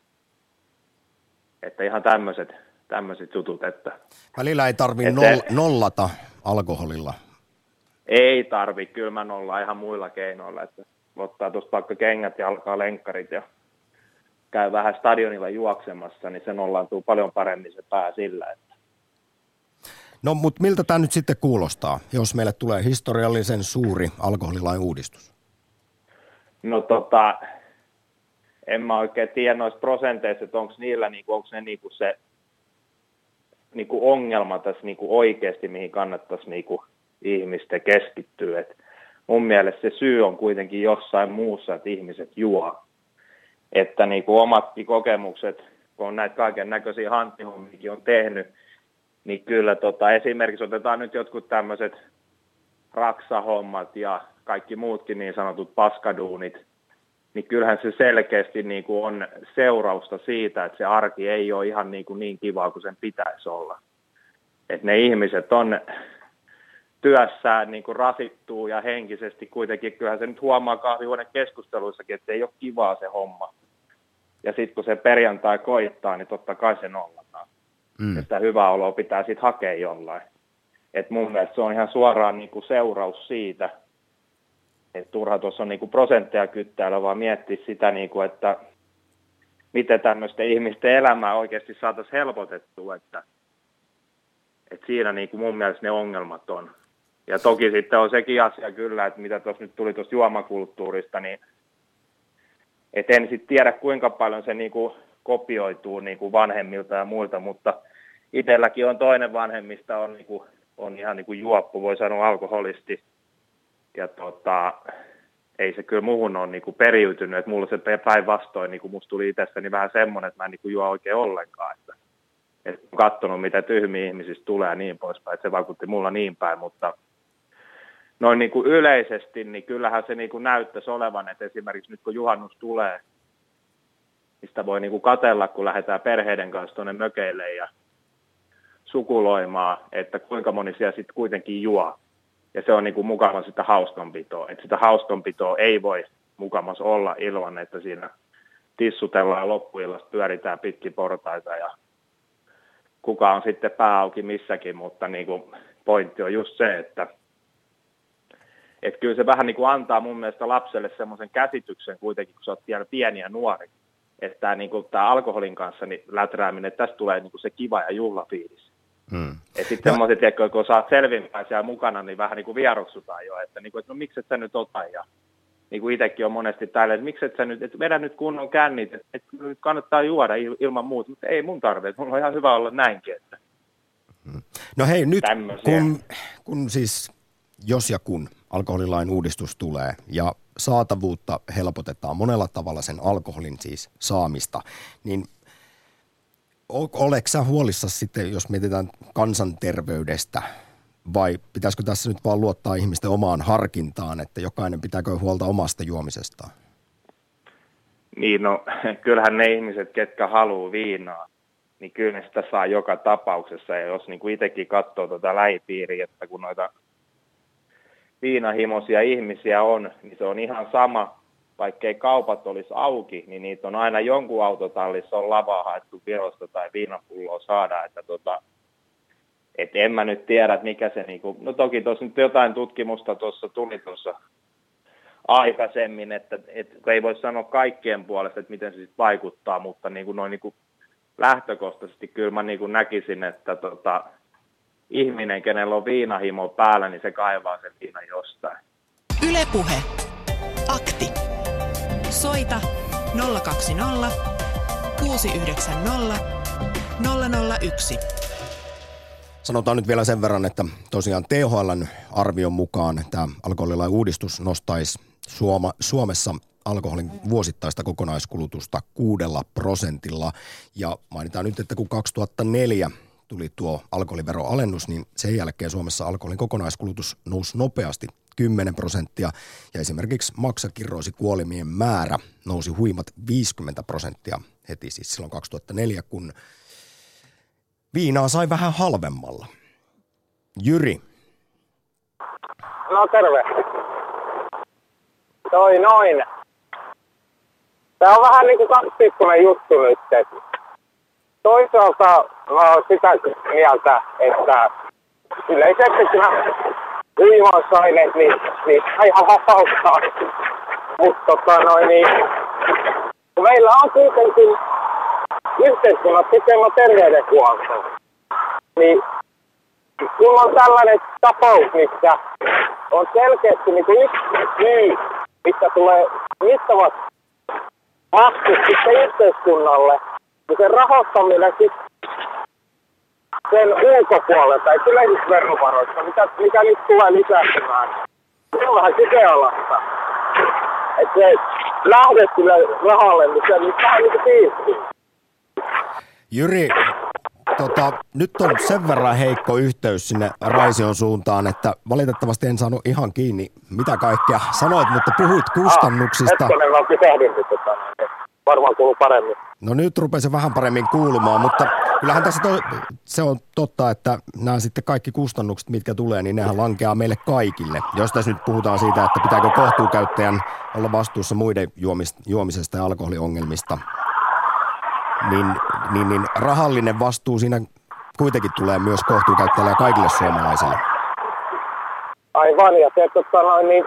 S17: että ihan tämmöiset tämmöiset jutut, että...
S1: Välillä ei tarvitse
S17: että,
S1: noll, nollata alkoholilla.
S17: Ei tarvi, kyllä mä nollaan ihan muilla keinoilla, että ottaa tuosta vaikka kengät ja alkaa lenkkarit ja käy vähän stadionilla juoksemassa, niin se nollaantuu paljon paremmin se pää sillä, että...
S1: No, mutta miltä tämä nyt sitten kuulostaa, jos meille tulee historiallisen suuri alkoholilain uudistus?
S17: No tota, en mä oikein tiedä noissa prosenteissa, että onko niillä, niinku, onko ne niinku se niinku ongelma tässä niinku oikeasti, mihin kannattaisi niinku ihmisten keskittyä. Et mun mielestä se syy on kuitenkin jossain muussa, että ihmiset juo. Että niinku omatkin kokemukset, kun on näitä kaiken näköisiä hanttihommiakin on tehnyt, niin kyllä tota, esimerkiksi otetaan nyt jotkut tämmöiset raksahommat ja kaikki muutkin niin sanotut paskaduunit, niin kyllähän se selkeästi niin kuin on seurausta siitä, että se arki ei ole ihan niin, kuin niin kivaa kuin sen pitäisi olla. Että ne ihmiset on työssään niin kuin rasittuu ja henkisesti kuitenkin, kyllähän se nyt huomaa kahvihuoneen keskusteluissakin, että ei ole kivaa se homma. Ja sitten kun se perjantai koittaa, niin totta kai se nollataan. Mm. Ja sitä hyvää oloa pitää sitten hakea jollain. Et mun mielestä se on ihan suoraan niinku seuraus siitä, että turha tuossa on niinku prosentteja kyttäällä, vaan miettiä sitä, niinku, että miten tämmöisten ihmisten elämää oikeasti saataisiin helpotettua. Että, että siinä niinku mun mielestä ne ongelmat on. Ja toki sitten on sekin asia kyllä, että mitä tuossa nyt tuli tuosta juomakulttuurista, niin et en sitten tiedä kuinka paljon se niinku kopioituu niinku vanhemmilta ja muilta, mutta itselläkin on toinen vanhemmista, on, niinku, on ihan niinku juoppu, voi sanoa alkoholisti. Ja tota, ei se kyllä muuhun ole niinku periytynyt, että mulla se päinvastoin, niinku musta tuli itsestäni vähän semmoinen, että mä en niinku juo oikein ollenkaan. Että, et olen katsonut, mitä tyhmiä ihmisistä tulee ja niin poispäin, että se vaikutti mulla niin päin, mutta noin niinku yleisesti, niin kyllähän se niinku näyttäisi olevan, että esimerkiksi nyt kun juhannus tulee, mistä voi niinku katsella, kun lähdetään perheiden kanssa tuonne mökeille ja sukuloimaan, että kuinka moni siellä sitten kuitenkin juo. Ja se on niinku mukamas sitä hauskanpitoa. Että sitä hauskanpitoa ei voi mukamas olla ilman, että siinä tissutellaan loppuillasta, pyöritään pitkin portaita ja kuka on sitten pää auki missäkin, mutta niinku pointti on just se, että et kyllä se vähän niinku antaa mun mielestä lapselle semmoisen käsityksen kuitenkin, kun sä oot vielä pieni ja nuori, että tämä niinku, alkoholin kanssa niin läträäminen, että tästä tulee niinku se kiva ja juhlafiilis. Hmm. Ja sitten semmoiset, että kun saat selvinpäin siellä mukana, niin vähän niin kuin vieroksutaan jo, että, niin kuin, että no miksi et sä nyt ota, ja niin kuin itsekin on monesti täällä, että miksi et sä nyt, että vedä nyt kunnon kännit, että, että kannattaa juoda ilman muuta, mutta ei mun tarve, että mulla on ihan hyvä olla näinkin. Että.
S1: No hei, nyt kun, kun siis, jos ja kun alkoholilain uudistus tulee ja saatavuutta helpotetaan monella tavalla sen alkoholin siis saamista, niin oletko sä huolissasi sitten, jos mietitään kansanterveydestä vai pitäisikö tässä nyt vaan luottaa ihmisten omaan harkintaan, että jokainen pitääkö huolta omasta juomisestaan?
S17: Niin, no kyllähän ne ihmiset, ketkä haluaa viinaa, niin kyllä ne sitä saa joka tapauksessa. Ja jos niin kuin itsekin katsoo tuota lähipiiriä, että kun noita viinahimoisia ihmisiä on, niin se on ihan sama, vaikkei kaupat olisi auki, niin niitä on aina jonkun autotallissa on lavaa haettu Virosta tai viinapulloa saada, että tota, et en mä nyt tiedä, että mikä se niinku, no toki tuossa nyt jotain tutkimusta tuossa tuli tuossa aikaisemmin, että et, ei voi sanoa kaikkien puolesta, että miten se sitten vaikuttaa, mutta niinku noin niinku lähtökohtaisesti kyllä mä niinku näkisin, että tota, ihminen, kenellä on viinahimo päällä, niin se kaivaa sen viinan jostain.
S3: Yle Puhe. Akti. Soita nolla kaksi nolla kuusi yhdeksän nolla nolla nolla yksi.
S1: Sanotaan nyt vielä sen verran, että tosiaan T H L:n arvion mukaan tämä alkoholilain uudistus nostaisi Suoma, Suomessa alkoholin vuosittaista kokonaiskulutusta kuudella prosentilla. Ja mainitaan nyt, että kun kaksituhattaneljä tuli tuo alkoholiveroalennus, niin sen jälkeen Suomessa alkoholin kokonaiskulutus nousi nopeasti kymmenen prosenttia. Ja esimerkiksi maksakirroosikuolemien määrä nousi huimat viisikymmentä prosenttia heti siis silloin kaksituhattaneljä, kun viinaa sai vähän halvemmalla. Jyri.
S18: No terve. Toi noin. Tää on vähän niinku kaksipiippunen juttu nyt. Toisaalta mä oon sitä mieltä, että yleisesti kyllä huimausaineet, niin, niin ihan vapauttaa. Mutta tota noin, niin meillä on kuitenkin yhteiskunnan tekemä terveydenhuolto. Niin kun on tällainen tapaus, missä on selkeästi niin kuin yksi syy, mistä tulee mittavat maksut sitten yhteiskunnalle, niin sen rahoittaminen sitten sen ulkopuolelta, ei yleisistä verovaroista, mikä, mikä nyt tulee lisääntymään. Se on vähän kyseenalaista. Että se lähde sille rahalle, niin se on vähän niin kuin tiistiin.
S1: Jyri, tota, nyt on sen verran heikko yhteys sinne Raision suuntaan, että valitettavasti en saanut ihan kiinni, mitä kaikkea sanoit, mutta puhuit kustannuksista.
S18: Ah, hetkonen, mä pysähdin nyt, että varmaan kuuluu paremmin.
S1: No nyt rupesi vähän paremmin kuulumaan, mutta kyllähän tässä to, se on totta, että nämä sitten kaikki kustannukset, mitkä tulee, niin nehän lankeaa meille kaikille. Jos tässä nyt puhutaan siitä, että pitääkö kohtuukäyttäjän olla vastuussa muiden juomis, juomisesta ja alkoholiongelmista, niin, niin, niin rahallinen vastuu siinä kuitenkin tulee myös kohtuukäyttäjälle ja kaikille suomalaisille.
S18: Aivan, ja se, että noin, niin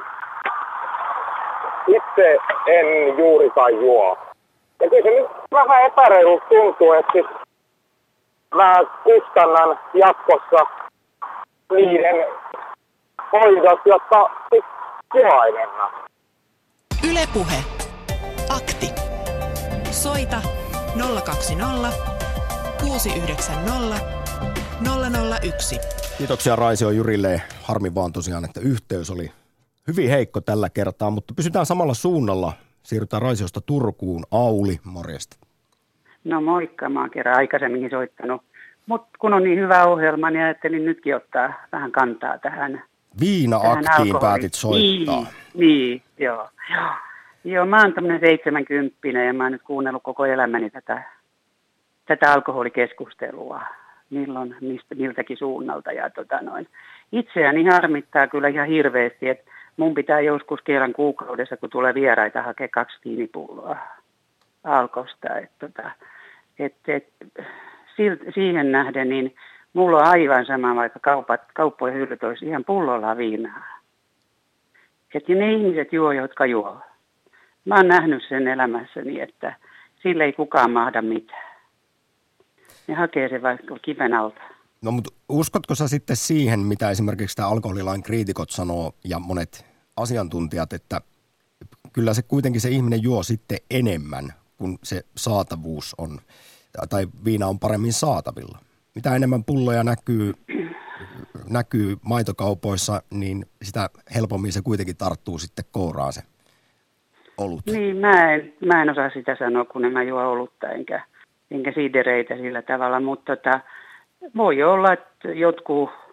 S18: itse en juurikaan juo. Ja kyllä se nyt vähän epäreilusti tuntuu, että sit mä kustannan jatkossa niiden hoidot, jotka sit juo enemmän.
S3: Yle Puhe. Akti. Soita nolla kaksi nolla kuusi yhdeksän nolla nolla nolla yksi.
S1: Kiitoksia Raisio Jyrille. Harmi vaan tosiaan, että yhteys oli hyvin heikko tällä kertaa, mutta pysytään samalla suunnalla. Siirrytään Raisiosta Turkuun. Auli, morjesta.
S19: No moikka, mä oon kerran aikaisemminkin soittanut. Mutta kun on niin hyvä ohjelma, niin ajattelin nytkin ottaa vähän kantaa tähän.
S1: Viina-aktiin päätit soittaa.
S19: Niin, niin joo, joo. Joo, mä oon tämmöinen seitsemänkymppinen ja mä oon nyt kuunnellut koko elämäni tätä, tätä alkoholikeskustelua. Milloin, mistä, miltäkin suunnalta. Ja tota noin. Itseäni harmittaa kyllä ihan hirveästi, että mun pitää joskus kerran kuukaudessa, kun tulee vieraita, hakea kaksi viinipulloa Alkosta. Et, tota, et, et, siihen nähden, niin mulla on aivan sama, vaikka kaupat, kauppojen hyllyt olisi ihan pullolla viinaa. Että ne ihmiset juo, jotka juo. Mä oon nähnyt sen elämässäni, että sille ei kukaan mahda mitään. Ne hakee se vaikka kiven alta.
S1: No mutta uskotko sä sitten siihen, mitä esimerkiksi tämä alkoholilain kriitikot sanoo ja monet asiantuntijat, että kyllä se kuitenkin se ihminen juo sitten enemmän, kun se saatavuus on, tai viina on paremmin saatavilla. Mitä enemmän pulloja näkyy, näkyy maitokaupoissa, niin sitä helpommin se kuitenkin tarttuu sitten kouraan se olut.
S19: Niin, mä en, mä en osaa sitä sanoa, kun en mä juo olutta enkä, enkä siidereitä sillä tavalla, mutta tota, voi olla, että jotkut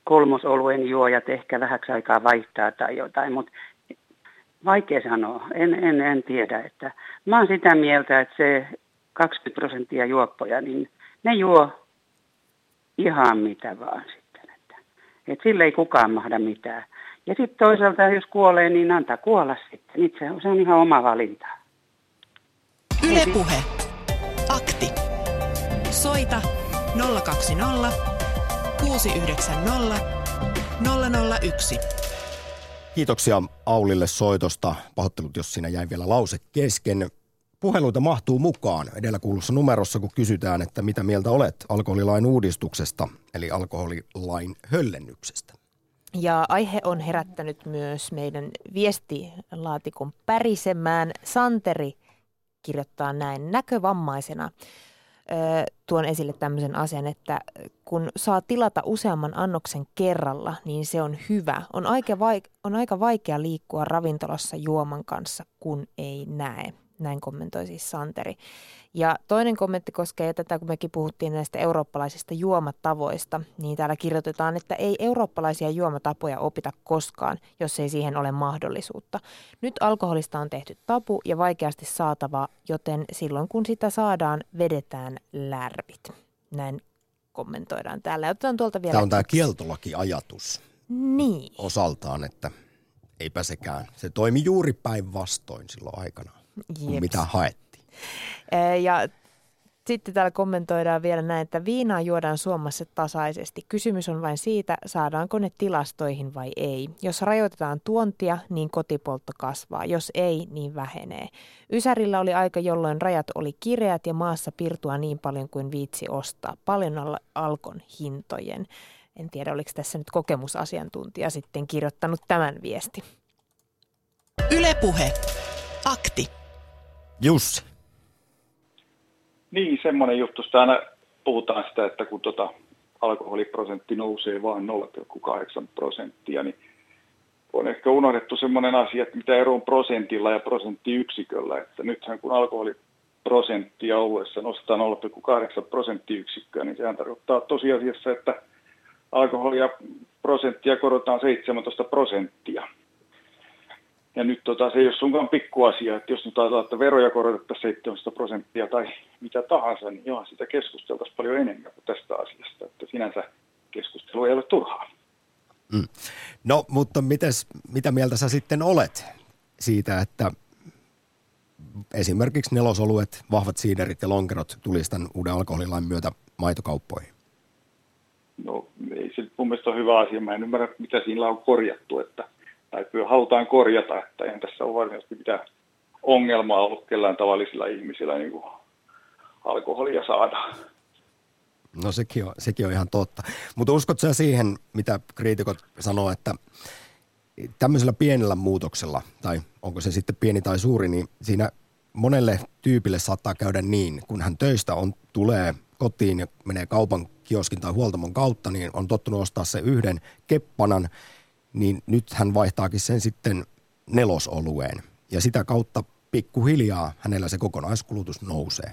S19: kolmosoluen juojat ehkä vähäksi aikaa vaihtaa tai jotain, mutta vaikea sanoa. En, en, en tiedä. Että mä oon sitä mieltä, että se kaksikymmentä prosenttia juoppoja, niin ne juo ihan mitä vaan sitten. Että, että sille ei kukaan mahda mitään. Ja sitten toisaalta, jos kuolee, niin antaa kuolla sitten. Itse se on ihan oma valinta.
S3: Yle Puhe. Akti. Soita nolla kaksi nolla kuusi yhdeksän nolla nolla nolla yksi.
S1: Kiitoksia Aulille soitosta. Pahoittelut, jos siinä jäi vielä lause kesken. Puheluita mahtuu mukaan edellä kuulussa numerossa, kun kysytään, että mitä mieltä olet alkoholilain uudistuksesta, eli alkoholilain höllennyksestä.
S2: Ja aihe on herättänyt myös meidän viestilaatikon pärisemään. Santeri kirjoittaa näin: näkövammaisena tuon esille tämmöisen asian, että kun saa tilata useamman annoksen kerralla, niin se on hyvä. On aika, vaik- on aika vaikea liikkua ravintolassa juoman kanssa, kun ei näe. Näin kommentoi siis Santeri. Ja toinen kommentti koskee tätä, kun mekin puhuttiin näistä eurooppalaisista juomatavoista, niin täällä kirjoitetaan, että ei eurooppalaisia juomatapoja opita koskaan, jos ei siihen ole mahdollisuutta. Nyt alkoholista on tehty tabu ja vaikeasti saatava, joten silloin kun sitä saadaan, vedetään lärvit. Näin kommentoidaan täällä. Otetaan tuolta vielä.
S1: Tämä on tämä kieltolaki-ajatus
S2: niin.
S1: osaltaan, että eipä sekään. Se toimi juuri päinvastoin silloin aikanaan, kun mitä haettiin.
S2: Ja sitten täällä kommentoidaan vielä näin, että viinaa juodaan Suomessa tasaisesti. Kysymys on vain siitä, saadaanko ne tilastoihin vai ei. Jos rajoitetaan tuontia, niin kotipoltto kasvaa. Jos ei, niin vähenee. Ysärillä oli aika, jolloin rajat oli kireät ja maassa pirtua niin paljon kuin viitsi ostaa. Paljon alla Alkon hintojen. En tiedä, oliko tässä nyt kokemusasiantuntija sitten kirjoittanut tämän viesti.
S3: Yle Puhe. Akti.
S1: Jussi.
S20: Niin, semmoinen juttu, että aina puhutaan sitä, että kun tota alkoholiprosentti nousee vain nolla pilkku kahdeksan prosenttia, niin on ehkä unohdettu semmoinen asia, että mitä ero on prosentilla ja prosenttiyksiköllä. Että nythän kun alkoholiprosenttia oluessa nostaa nolla pilkku kahdeksan prosenttiyksikköä, niin sehän tarkoittaa tosiasiassa, että alkoholia prosenttia korotetaan seitsemäntoista prosenttia. Ja nyt tota, se ei ole sunkaan pikkuasia, että jos nyt ajatellaan, että veroja korotettaisiin seitsemäntoista prosenttia tai mitä tahansa, niin joo, sitä keskusteltaisiin paljon enemmän kuin tästä asiasta, että sinänsä keskustelu ei ole turhaa.
S1: Mm. No, mutta mites, mitä mieltä sä sitten olet siitä, että esimerkiksi nelosoluet, vahvat siiderit ja lonkerot tulisi tämän uuden alkoholilain myötä maitokauppoihin?
S20: No, ei se mun mielestä ole hyvä asia. Mä en ymmärrä, mitä siinä on korjattu, että tai halutaan korjata, että en tässä ole varsinaisesti mitään ongelmaa ollut kellään tavallisilla ihmisillä niin kuin alkoholia saadaan.
S1: No sekin on, sekin on ihan totta. Mutta uskotko sä siihen, mitä kriitikot sanoo, että tämmöisellä pienellä muutoksella, tai onko se sitten pieni tai suuri, niin siinä monelle tyypille saattaa käydä niin, kun hän töistä on, tulee kotiin ja menee kaupan, kioskin tai huoltamon kautta, niin on tottunut ostaa se yhden keppanan, niin nyt hän vaihtaakin sen sitten nelosolueen. Ja sitä kautta pikkuhiljaa hänellä se kokonaiskulutus nousee.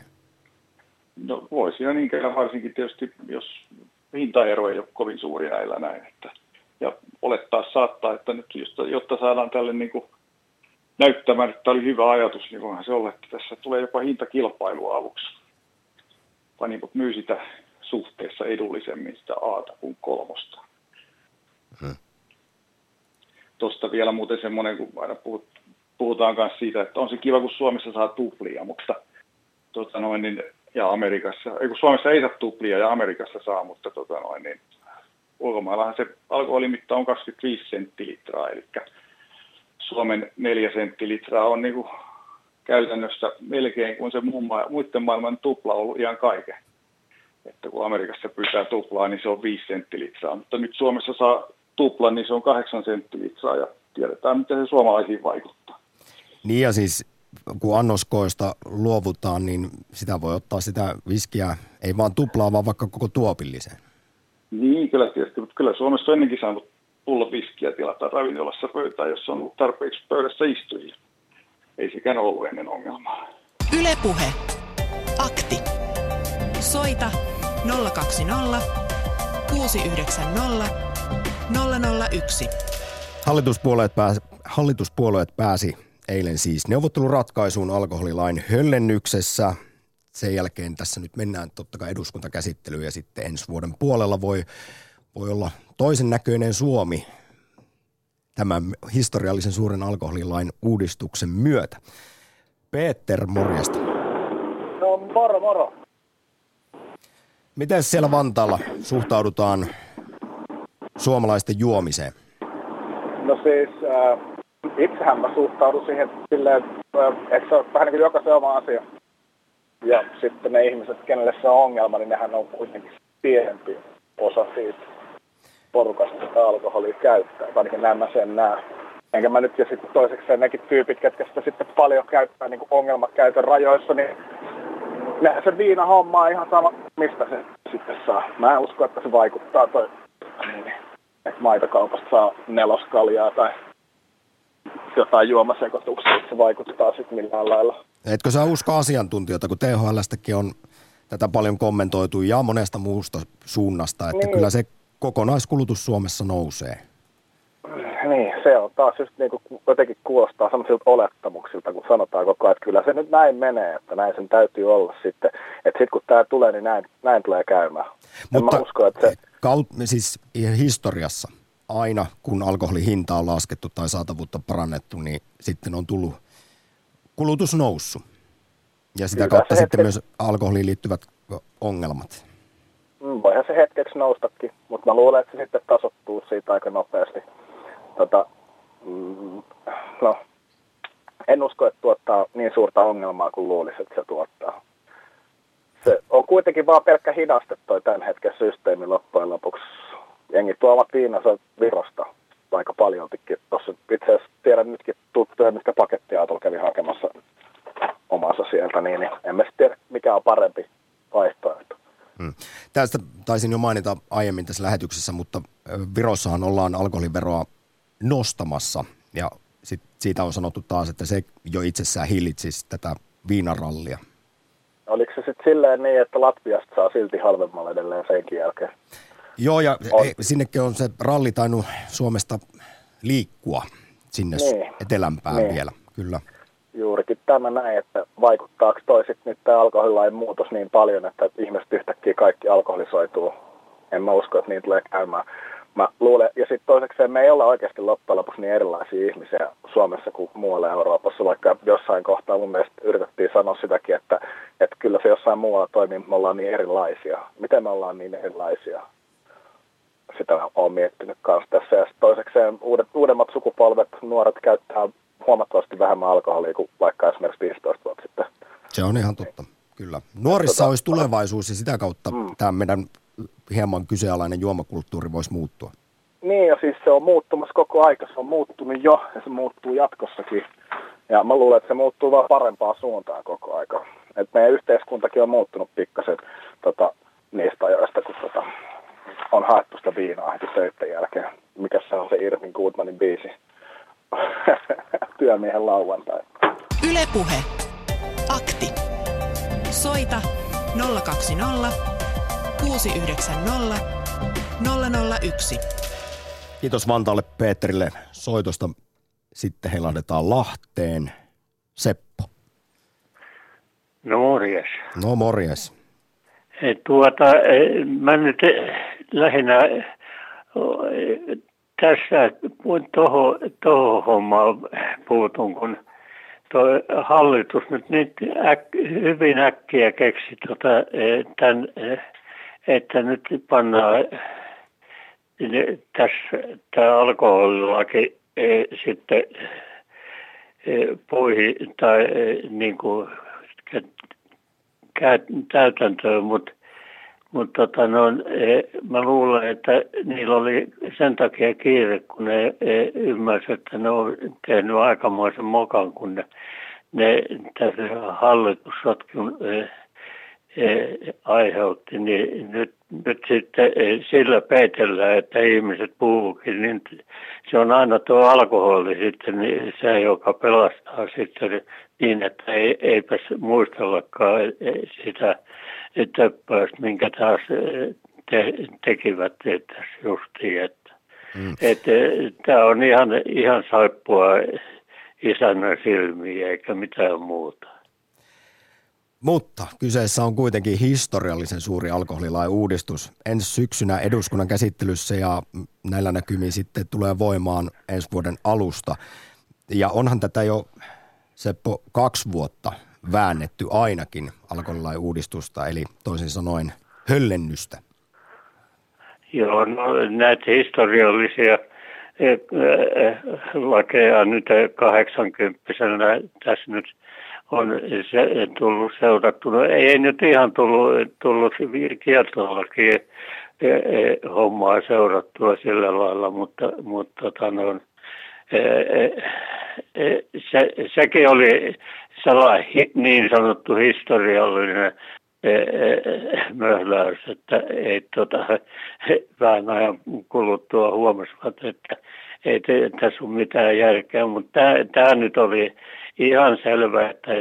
S20: No voisi ja niin käydä varsinkin tietysti, jos hintaero ei ole kovin suuri näillä näin. Että, ja olettaa saattaa, että nyt jotta saadaan tälle niin kuin näyttämään, että tämä oli hyvä ajatus, niin voihan se olla, että tässä tulee jopa hintakilpailu aluksi. Panimot myy sitä suhteessa edullisemmin sitä Aata kuin kolmosta. Hmm. Tuosta vielä muuten semmoinen, kun aina puhut, puhutaan myös siitä, että on se kiva, kun Suomessa saa tuplia, mutta tota noin, niin, ja Amerikassa, ei kun Suomessa ei saa tuplia ja Amerikassa saa, mutta tota noin, niin, ulkomaillahan se alkoholimitta on kaksikymmentäviisi senttilitraa, eli Suomen neljä senttilitraa on niin kuin käytännössä melkein kuin se muun ma- muiden maailman tupla on ollut ihan kaiken. Että kun Amerikassa pyytää tuplaa, niin se on viisi senttilitraa, mutta nyt Suomessa saa tuplan, niin se on kahdeksan senttilitraa ja tiedetään, miten se suomalaisiin vaikuttaa.
S1: Niin ja siis kun annoskoista luovutaan, niin sitä voi ottaa sitä viskiä, ei vaan tuplaa, vaan vaikka koko tuopillisen.
S20: Niin, kyllä tietysti, mutta kyllä Suomessa on ennenkin saanut pullon viskiä tilata ravintolassa pöytään, jos on ollut tarpeeksi pöydässä istujia. Ei sekään ollut ennen ongelmaa.
S3: Yle Puhe. Akti. Soita nolla kaksi nolla kuusi yhdeksän nolla nolla nolla yksi.
S1: Hallituspuolueet pääsi, hallituspuolueet pääsi eilen siis neuvotteluratkaisuun alkoholilain höllennyksessä. Sen jälkeen tässä nyt mennään totta kai eduskuntakäsittelyyn ja sitten ensi vuoden puolella voi, voi olla toisen näköinen Suomi tämän historiallisen suuren alkoholilain uudistuksen myötä. Peter, morjesta.
S21: No moro moro.
S1: Miten siellä Vantaalla suhtaudutaan suomalaisten juomiseen?
S21: No siis äh, itsehän mä suhtaudun siihen silleen, äh, että se on vähän niin kuin jokaisen oma asia. Ja sitten ne ihmiset, kenelle se on ongelma, niin nehän on kuitenkin pienempi osa siitä porukasta, jota alkoholia käyttää. Ainakin näin mä sen näen. Enkä mä nyt, ja sitten toiseksi nekin tyypit, ketkä sitä sitten paljon käyttää niin kuin ongelmakäytön rajoissa, niin nehän se viinahomma on ihan sama, mistä se sitten saa. Mä en usko, että se vaikuttaa toi, niin, että maitokaupasta saa neloskaljaa tai jotain juomasekoituksia, että se vaikuttaa sitten millään lailla.
S1: Etkö sä usko asiantuntijoita, kun T H L:stäkin on tätä paljon kommentoitu ja monesta muusta suunnasta, että niin. Kyllä se kokonaiskulutus Suomessa nousee?
S21: Niin, se on taas just niin kuin jotenkin kuulostaa sellaisilta olettamuksilta, kun sanotaan koko ajan, että kyllä se nyt näin menee, että näin sen täytyy olla sitten. Että sitten kun tämä tulee, niin näin, näin tulee käymään. Mutta mä usko, että se...
S1: Kaut, siis historiassa aina, kun alkoholin hinta on laskettu tai saatavuutta parannettu, niin sitten on tullut kulutus noussut. Ja sitä kyllä kautta sitten hetkeksi... myös alkoholiin liittyvät ongelmat.
S21: Voihan se hetkeksi noustakin, mutta mä luulen, että se sitten tasoittuu siitä aika nopeasti. Tota, mm, no, en usko, että tuottaa niin suurta ongelmaa kuin luulisi, että se tuottaa. Se on kuitenkin vaan pelkkä hidaste toi tämän hetken systeemi loppujen lopuksi. Jengi tuovat viinansa Virosta aika paljoltikin. Tuossa itse asiassa tiedän nytkin tuttuja, mitkä pakettiautolla kävi hakemassa omansa sieltä, niin, niin en mä tiedä, mikä on parempi vaihtoehto.
S1: Hmm. Tästä taisin jo mainita aiemmin tässä lähetyksessä, mutta Virossahan ollaan alkoholiveroa nostamassa ja sit siitä on sanottu taas, että se jo itsessään hillitsisi tätä viinarallia. Oliko
S21: se sitten silleen niin, että Latviasta saa silti halvemmalla edelleen senkin jälkeen?
S1: Joo, ja on. Sinnekin on se ralli tainnut Suomesta liikkua sinne niin. etelämpään niin. vielä, kyllä.
S21: Juurikin tämä näin, että vaikuttaako toi sitten nyt tämä alkoholilain muutos niin paljon, että ihmiset yhtäkkiä kaikki alkoholisoituu. En mä usko, että niin tulee käymään. Mä luulen, ja sitten toisekseen me ei olla oikeasti loppujen lopuksi niin erilaisia ihmisiä Suomessa kuin muualla Euroopassa, vaikka jossain kohtaa mun mielestä yritettiin sanoa sitäkin, että, että kyllä se jossain muualla toimii, me ollaan niin erilaisia. Miten me ollaan niin erilaisia? Sitä olen miettinyt kanssa tässä. Ja toisekseen uudet, uudemmat sukupolvet, nuoret käyttää huomattavasti vähemmän alkoholia kuin vaikka esimerkiksi viisitoista vuotta sitten.
S1: Se on ihan totta, kyllä. Nuorissa tota, olisi tulevaisuus ja sitä kautta mm. tämä meidän hieman kyseenalainen juomakulttuuri voisi muuttua.
S21: Niin, ja siis se on muuttumassa koko aika. Se on muuttunut jo ja se muuttuu jatkossakin. Ja mä luulen, että se muuttuu vaan parempaan suuntaan koko aika. Et meidän yhteiskuntakin on muuttunut pikkasen tota, niistä ajoista, kun tota, on haettu sitä viinaa heti töiden jälkeen. Mikä se on se Irvin Goodmanin biisi? Työmiehen lauantai.
S3: Yle Puhe. Akti. Soita nolla kaksi nolla kuusi yhdeksän nolla nolla nolla yksi.
S1: Kiitos Vantaalle Peterille soitosta. Sitten heilahdetaan Lahteen. Seppo.
S22: No morjes.
S1: No morjes.
S22: Tuota, mä nyt lähinnä tässä tuohon toho hommaan puutun, kun tuo hallitus nyt niin äk, hyvin äkkiä keksi tota, tämän, että nyt pannaan tässä tämä alkoholilaki sitten puihin tai niin kuin täytäntöön, mutta Mutta tota, no, mä luulen, että niillä oli sen takia kiire, kun ne ymmärsivät, että ne on tehnyt aikamoisen mokan, kun ne, ne tässä hallitussotkun aiheutti, niin nyt, nyt sitten sillä peitellään, että ihmiset puhuukin, niin se on aina tuo alkoholi sitten niin se, joka pelastaa sitten niin, että ei, eipä muistellakaan sitä töppäystä, minkä taas te, tekivät tässä justiin, että Mm. Että tämä on ihan, ihan saippua isännän silmiä eikä mitään muuta.
S1: Mutta kyseessä on kuitenkin historiallisen suuri alkoholilain uudistus. Ensi syksynä eduskunnan käsittelyssä ja näillä näkymin sitten tulee voimaan ensi vuoden alusta. Ja onhan tätä jo, Seppo, kaksi vuotta väännetty ainakin alkoholilain uudistusta, eli toisin sanoen höllennystä.
S22: Joo, no näitä historiallisia lakeja nyt kahdeksankymppisenä tässä nyt on se tullut seurattu. Ei nyt ihan tullut, tullut kiertolakia hommaa seurattua sillä lailla, mutta, mutta tota no, se, sekin oli sellainen niin sanottu historiallinen möhläys, että ei tota, vähän ajan kuluttua huomasivat, että ei te, tässä ole mitään järkeä, mutta tämä nyt oli ihan selvä, että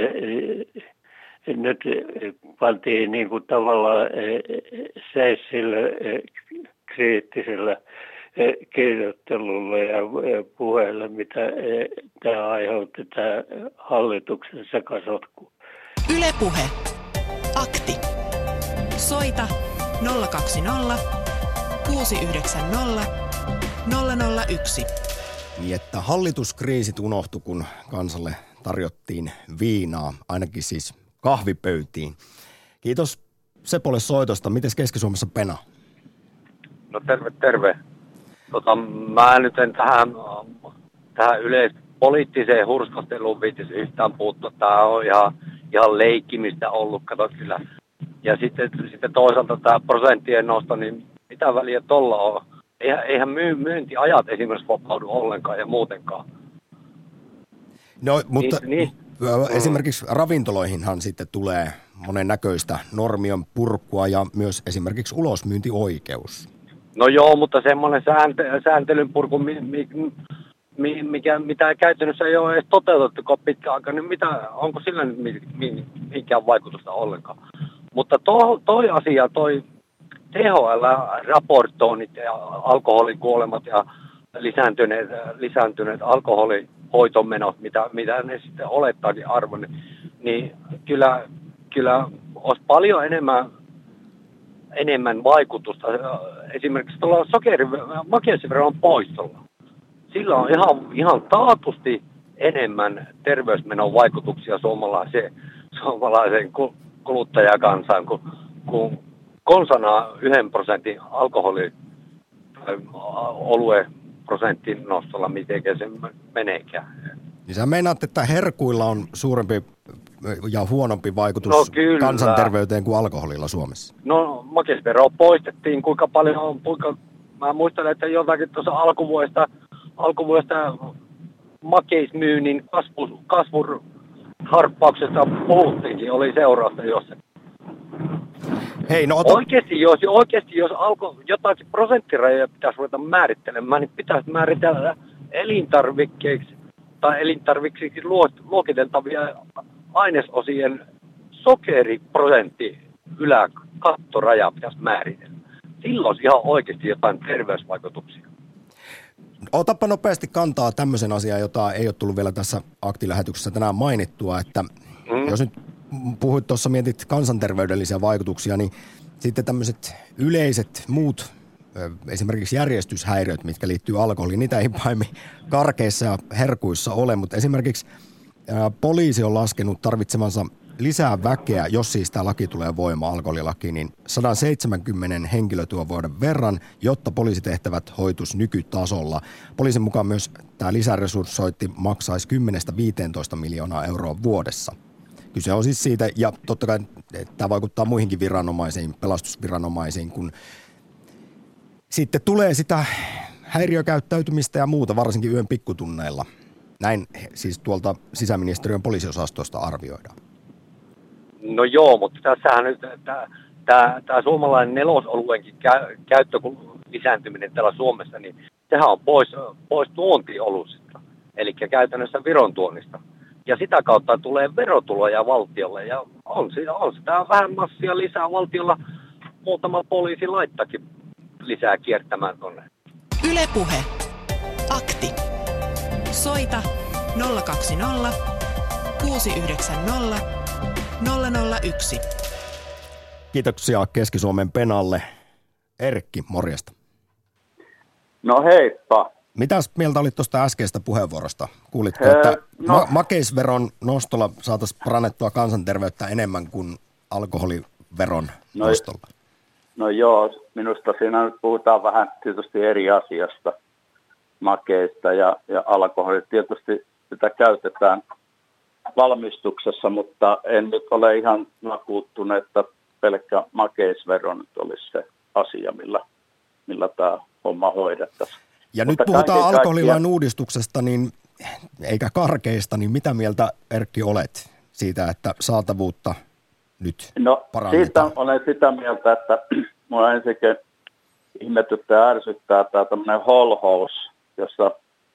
S22: nyt pantiin niin kuin tavallaan seis sille kriittisellä kirjoittelulle ja puheelle, mitä tämä aiheutti, tämä hallituksen sekasotku.
S3: Yle Puhe. Akti. Soita nolla kaksi nolla kuusi yhdeksän nolla nolla nolla yksi.
S1: Niin, että hallituskriisit unohtu, kun kansalle tarjottiin viinaa, ainakin siis kahvipöytiin. Kiitos Sepolle soitosta. Mites Keski-Suomessa Pena?
S4: No terve, terve. Tota, mä nyt en tähän, tähän yleispoliittiseen hurskasteluun viittisi yhtään puuttua. Tää on ihan, ihan leikkimistä ollut, kato kyllä. Ja sitten, sitten toisaalta tämä prosenttien nosto, niin mitä väliä tolla on? Eihän, eihän myy, myyntiajat esimerkiksi vapaudu ollenkaan ja muutenkaan.
S1: No, mutta
S4: niin, niin.
S1: esimerkiksi ravintoloihinhan sitten tulee monennäköistä normion purkua ja myös esimerkiksi ulosmyyntioikeus.
S4: No joo, mutta semmoinen säänt- sääntelyn purku, mi- mi- mi- mikä, mitä käytännössä ei ole edes toteutettu pitkä aika, niin mitä, onko sillä nyt mi- mi- minkään vaikutusta ollenkaan. Mutta to, toi asia, toi T H L-raportoinnit ja alkoholikuolemat ja lisääntyneet, lisääntyneet alkoholihoitomenot, mitä, mitä ne sitten olettaakin arvon, niin kyllä, kyllä olisi paljon enemmän, enemmän vaikutusta. Esimerkiksi tuolla sokeri, makeisveron poistolla. Sillä on ihan, ihan taatusti enemmän terveysmenon vaikutuksia suomalaiseen, suomalaiseen kuluttajakansaan kuin, kuin konsanaan yhden prosentin alkoholi tai oluen prosentin nostolla, miten se meneekään.
S1: Niin sä meinaat, että herkuilla on suurempi ja huonompi vaikutus
S4: no,
S1: kansanterveyteen kuin alkoholilla Suomessa?
S4: No makeisvero poistettiin, kuinka paljon on, kuinka, mä muistan, että jotakin tuossa alkuvuodesta, alkuvuodesta makeismyynnin kasvu, kasvun harppauksesta puhuttiinkin, oli seurausta jossakin.
S1: Hei, no ota...
S4: Oikeasti, jos, oikeasti, jos alko, jotakin prosenttirajoja pitäisi ruveta määrittelemään, niin pitäisi määritellä elintarvikkeiksi tai elintarvikkeiksi luokiteltavia ainesosien sokeriprosentti yläkattoraja pitäisi määritellä. Silloin olisi ihan oikeasti jotain terveysvaikutuksia.
S1: Otapa nopeasti kantaa tämmöisen asian, jota ei ole tullut vielä tässä aktilähetyksessä tänään mainittua, että mm. jos nyt puhuit tuossa, mietit kansanterveydellisiä vaikutuksia, niin sitten tämmöiset yleiset muut, esimerkiksi järjestyshäiriöt, mitkä liittyy alkoholiin, niitä ei pahemmin karkeissa ja herkuissa ole, mutta esimerkiksi poliisi on laskenut tarvitsemansa lisää väkeä, jos siis tämä laki tulee voimaan, alkoholilaki, niin sata seitsemänkymmentä henkilötyövuoden verran, jotta poliisitehtävät hoituisi nykytasolla. Poliisin mukaan myös tämä lisäresurssointi maksaisi kymmenestä viiteentoista miljoonaa euroa vuodessa. Kyse on siis siitä, ja totta kai tämä vaikuttaa muihinkin viranomaisiin, pelastusviranomaisiin, kun sitten tulee sitä häiriökäyttäytymistä ja muuta, varsinkin yön pikkutunneilla. Näin siis tuolta sisäministeriön poliisiosastosta arvioidaan.
S4: No joo, mutta tässähän nyt tämä suomalainen nelosoluenkin kä- käyttö lisääntyminen täällä Suomessa, niin sehän on pois, pois tuontioluista, eli käytännössä Viron tuonnista. Ja sitä kautta tulee verotuloja valtiolle, ja on sitä, on sitä vähän massia lisää valtiolla, muutama poliisi laittakin lisää kiertämään tuonne.
S3: Yle Puhe. Akti. Soita nolla kaksi nolla kuusi yhdeksän nolla nolla nolla yksi.
S1: Kiitoksia Keski-Suomen Penalle. Erkki, morjesta.
S6: No heippa.
S1: Mitäs mieltä olit tuosta äskeistä puheenvuorosta? Kuulitko, että
S6: Öö, no.
S1: ma- makeisveron nostolla saataisiin parannettua kansanterveyttä enemmän kuin alkoholiveron
S6: No,
S1: nostolla?
S6: No joo, minusta siinä nyt puhutaan vähän tietysti eri asiasta, makeista ja, ja alkoholia. Tietysti sitä käytetään valmistuksessa, mutta en nyt ole ihan vakuuttunut, että pelkkä makeisvero nyt olisi se asia, millä, millä tämä homma hoidettaisiin.
S1: Ja
S6: mutta
S1: nyt puhutaan
S6: kaiken
S1: alkoholilain
S6: kaikkiaan-
S1: uudistuksesta, niin eikä karkeista, niin mitä mieltä Erkki olet siitä, että saatavuutta nyt
S6: No
S1: parannetaan?
S6: siitä olen sitä mieltä, että minua ensinnäkin ihmetyttää ja ärsyttää tämä tämmöinen holhous, jossa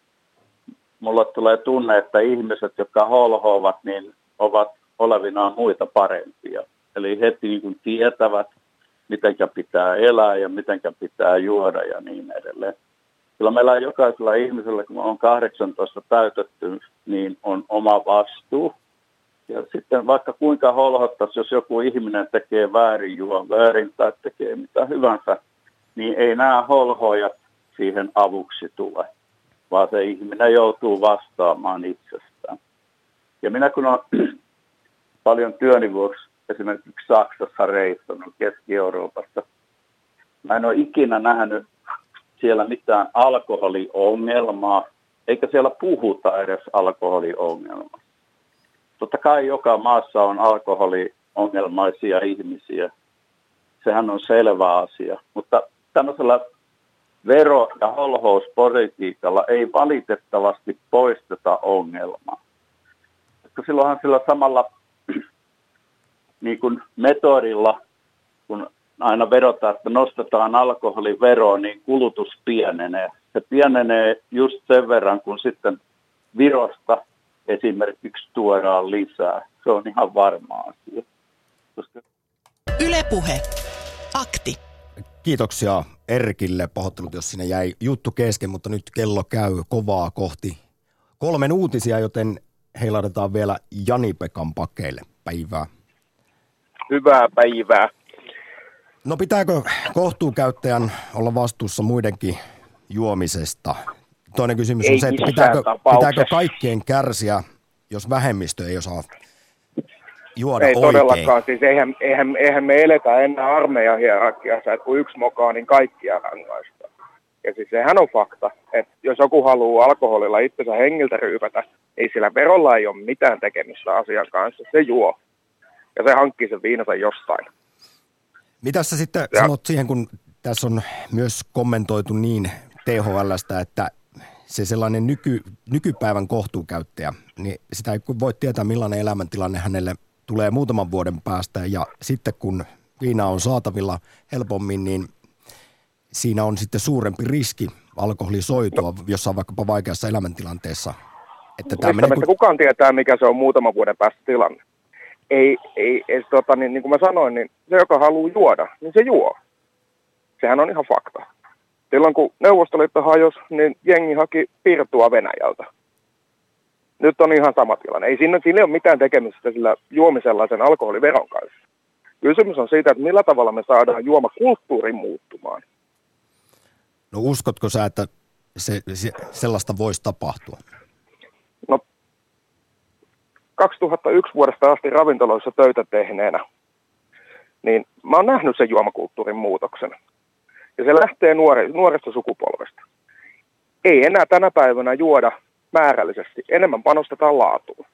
S6: mulle tulee tunne, että ihmiset, jotka holhoavat, niin ovat olevinaan muita parempia. Eli heti niin kuin tietävät, mitenkä pitää elää ja mitenkä pitää juoda ja niin edelleen. Kyllä meillä jokaisella ihmisellä, kun on kahdeksantoista täytetty, niin on oma vastuu. Ja sitten vaikka kuinka holhottaisi, jos joku ihminen tekee väärin, juo väärin tai tekee mitä hyvänsä, niin ei nämä holhoajat siihen avuksi tule, vaan se ihminen joutuu vastaamaan itsestään. Ja minä kun olen paljon työni vuoksi esimerkiksi Saksassa reissannut Keski-Euroopassa, mä en ole ikinä nähnyt siellä mitään alkoholiongelmaa, eikä siellä puhuta edes alkoholiongelmaa. Totta kai joka maassa on alkoholiongelmaisia ihmisiä. Sehän on selvä asia. Mutta tämmöisellä vero- ja holhouspolitiikalla ei valitettavasti poisteta ongelmaa. Koska silloinhan sillä samalla niin kuin metodilla, kun aina vedotaan, että nostetaan alkoholiveroa, niin kulutus pienenee. Se pienenee just sen verran, kun sitten Virosta esimerkiksi tuodaan lisää. Se on ihan varma asia. Koska...
S3: Yle Puhe. Akti.
S1: Kiitoksia Erkille. Pahoittelut, jos sinne jäi juttu kesken, mutta nyt kello käy kovaa kohti kolmen uutisia, joten heilaudetaan vielä Jani-Pekan pakeille. Päivää.
S7: Hyvää päivää.
S1: No pitääkö kohtuukäyttäjän olla vastuussa muidenkin juomisesta? Toinen kysymys
S7: Ei
S1: on se, että
S7: missään
S1: pitääkö,
S7: tapauksessa.
S1: pitääkö kaikkien kärsiä, jos vähemmistö ei osaa juoda
S7: Ei
S1: oikein?
S7: todellakaan. Siis eihän, eihän, eihän me eletä enää armeijan hierarkiassa, että kun yksi mokaa, niin kaikkia rangaistaan. Ja siis sehän on fakta, että jos joku haluaa alkoholilla itsensä hengiltä ryypätä, ei sillä verolla ei ole mitään tekemistä asian kanssa. Se juo. Ja se hankkii sen viinansa jostain.
S1: Mitä sä sitten ja. sanot siihen, kun tässä on myös kommentoitu niin T H L:stä, että se sellainen nyky, nykypäivän kohtuukäyttäjä, niin sitä ei voi tietää, millainen elämäntilanne hänelle tulee muutaman vuoden päästä. Ja sitten kun viina on saatavilla helpommin, niin siinä on sitten suurempi riski alkoholisoitua no. jossain vaikkapa vaikeassa elämäntilanteessa. Että
S7: Mistä kun... kukaan tietää, mikä se on muutaman vuoden päästä tilanne. Ei, ei, ei tota, niin, niin kuin mä sanoin, niin se, joka haluaa juoda, niin se juo. Sehän on ihan fakta. Silloin kun Neuvostoliitto hajosi, niin jengi haki pirtua Venäjältä. Nyt on ihan sama tilanne. Ei siinä, siinä ei ole mitään tekemistä sillä juomisella sen alkoholiveron kanssa. Kysymys on siitä, että millä tavalla me saadaan juomakulttuuri muuttumaan.
S1: No uskotko sä, että se, se, sellaista voisi tapahtua?
S7: No kaksituhattayksi vuodesta asti ravintoloissa töitä tehneenä, niin mä oon nähnyt sen juomakulttuurin muutoksen. Ja se lähtee nuori, nuoresta sukupolvesta. Ei enää tänä päivänä juoda määrällisesti. Enemmän panostetaan laatuun.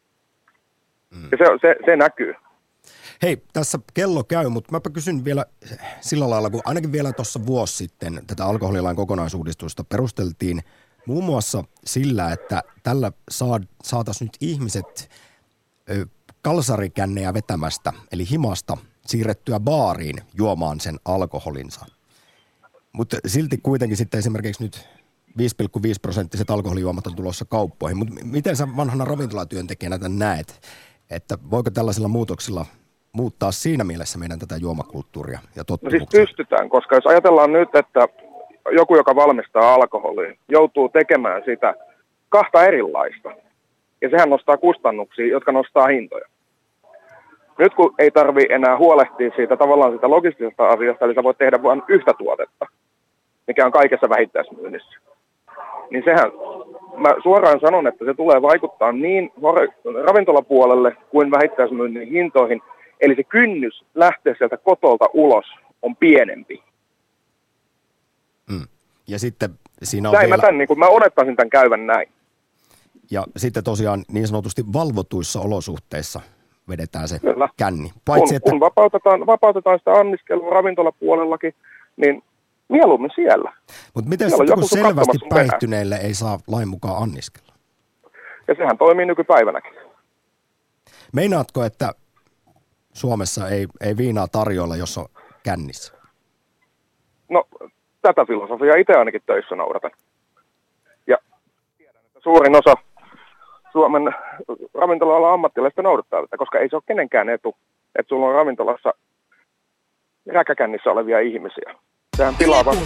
S7: Mm. Ja se, se, se näkyy.
S1: Hei, tässä kello käy, mutta mäpä kysyn vielä sillä lailla, kun ainakin vielä tuossa vuosi sitten tätä alkoholilain kokonaisuudistusta perusteltiin muun muassa sillä, että tällä saataisiin nyt ihmiset ö, kalsarikännejä vetämästä, eli himasta siirrettyä baariin juomaan sen alkoholinsa. Mutta silti kuitenkin sitten esimerkiksi nyt viisi pilkku viisi prosenttiset alkoholijuomat on tulossa kauppoihin. Mutta miten sä vanhana ravintolatyöntekijänä tämän näet, että voiko tällaisilla muutoksilla muuttaa siinä mielessä meidän tätä juomakulttuuria ja tottumuksia?
S7: No siis pystytään, koska jos ajatellaan nyt, että joku, joka valmistaa alkoholia, joutuu tekemään sitä kahta erilaista. Ja sehän nostaa kustannuksia, jotka nostaa hintoja. Nyt kun ei tarvi enää huolehtia siitä tavallaan siitä logistisesta asiasta, eli sä voit tehdä vain yhtä tuotetta, mikä on kaikessa vähittäismyynnissä. Niin sehän, mä suoraan sanon, että se tulee vaikuttaa niin ravintolapuolelle kuin vähittäismyynnin hintoihin. Eli se kynnys lähteä sieltä kotolta ulos on pienempi.
S1: Mm. Ja sitten siinä on
S7: näin
S1: vielä...
S7: mä, tämän, niin kuin, mä odottaisin tämän käyvän näin.
S1: Ja sitten tosiaan niin sanotusti valvotuissa olosuhteissa vedetään se
S7: Kyllä.
S1: känni. Paitsi,
S7: kun
S1: että...
S7: kun vapautetaan, vapautetaan sitä anniskelua ravintolapuolellakin, niin mieluummin siellä.
S1: Mutta miten
S7: siellä
S1: sitten, kun selvästi
S7: katsomassa sun perään.
S1: päihtyneille ei saa lain mukaan anniskella?
S7: Ja sehän toimii nykypäivänäkin.
S1: Meinaatko, että Suomessa ei, ei viinaa tarjoilla, jos on kännissä?
S7: No, tätä filosofiaa itse ainakin töissä noudatan. Ja tiedän, että suurin osa Suomen ravintola-alan ammattilaisista noudattaa tätä, koska ei se ole kenenkään etu, että sulla on ravintolassa räkäkännissä olevia ihmisiä. Sehän pilaa vaan.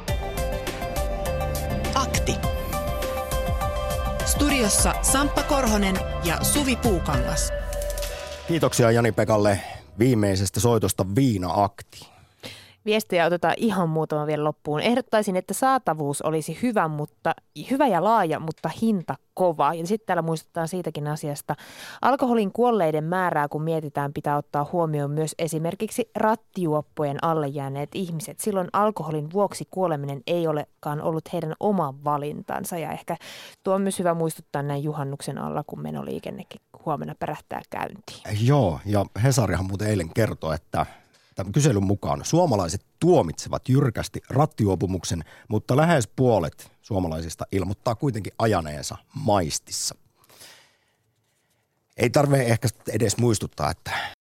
S3: Akti. Studiossa Samppa Korhonen ja Suvi Puukangas.
S1: Kiitoksia Jani-Pekalle viimeisestä soitosta Viina-aktiin.
S2: Viestejä otetaan ihan muutama vielä loppuun. Ehdottaisin, että saatavuus olisi hyvä, mutta, hyvä ja laaja, mutta hinta kova. Ja sitten täällä muistutetaan siitäkin asiasta. Alkoholin kuolleiden määrää, kun mietitään, pitää ottaa huomioon myös esimerkiksi rattijuoppojen alle jääneet ihmiset. Silloin alkoholin vuoksi kuoleminen ei olekaan ollut heidän oma valintansa. Ja ehkä tuo on myös hyvä muistuttaa näin juhannuksen alla, kun menoliikennekin huomenna pärähtää käyntiin.
S1: Joo, ja Hesarihan muuten eilen kertoi, että tämän kyselyn mukaan suomalaiset tuomitsevat jyrkästi rattijuopumuksen, mutta lähes puolet suomalaisista ilmoittaa kuitenkin ajaneensa maistissa. Ei tarvitse ehkä edes muistuttaa, että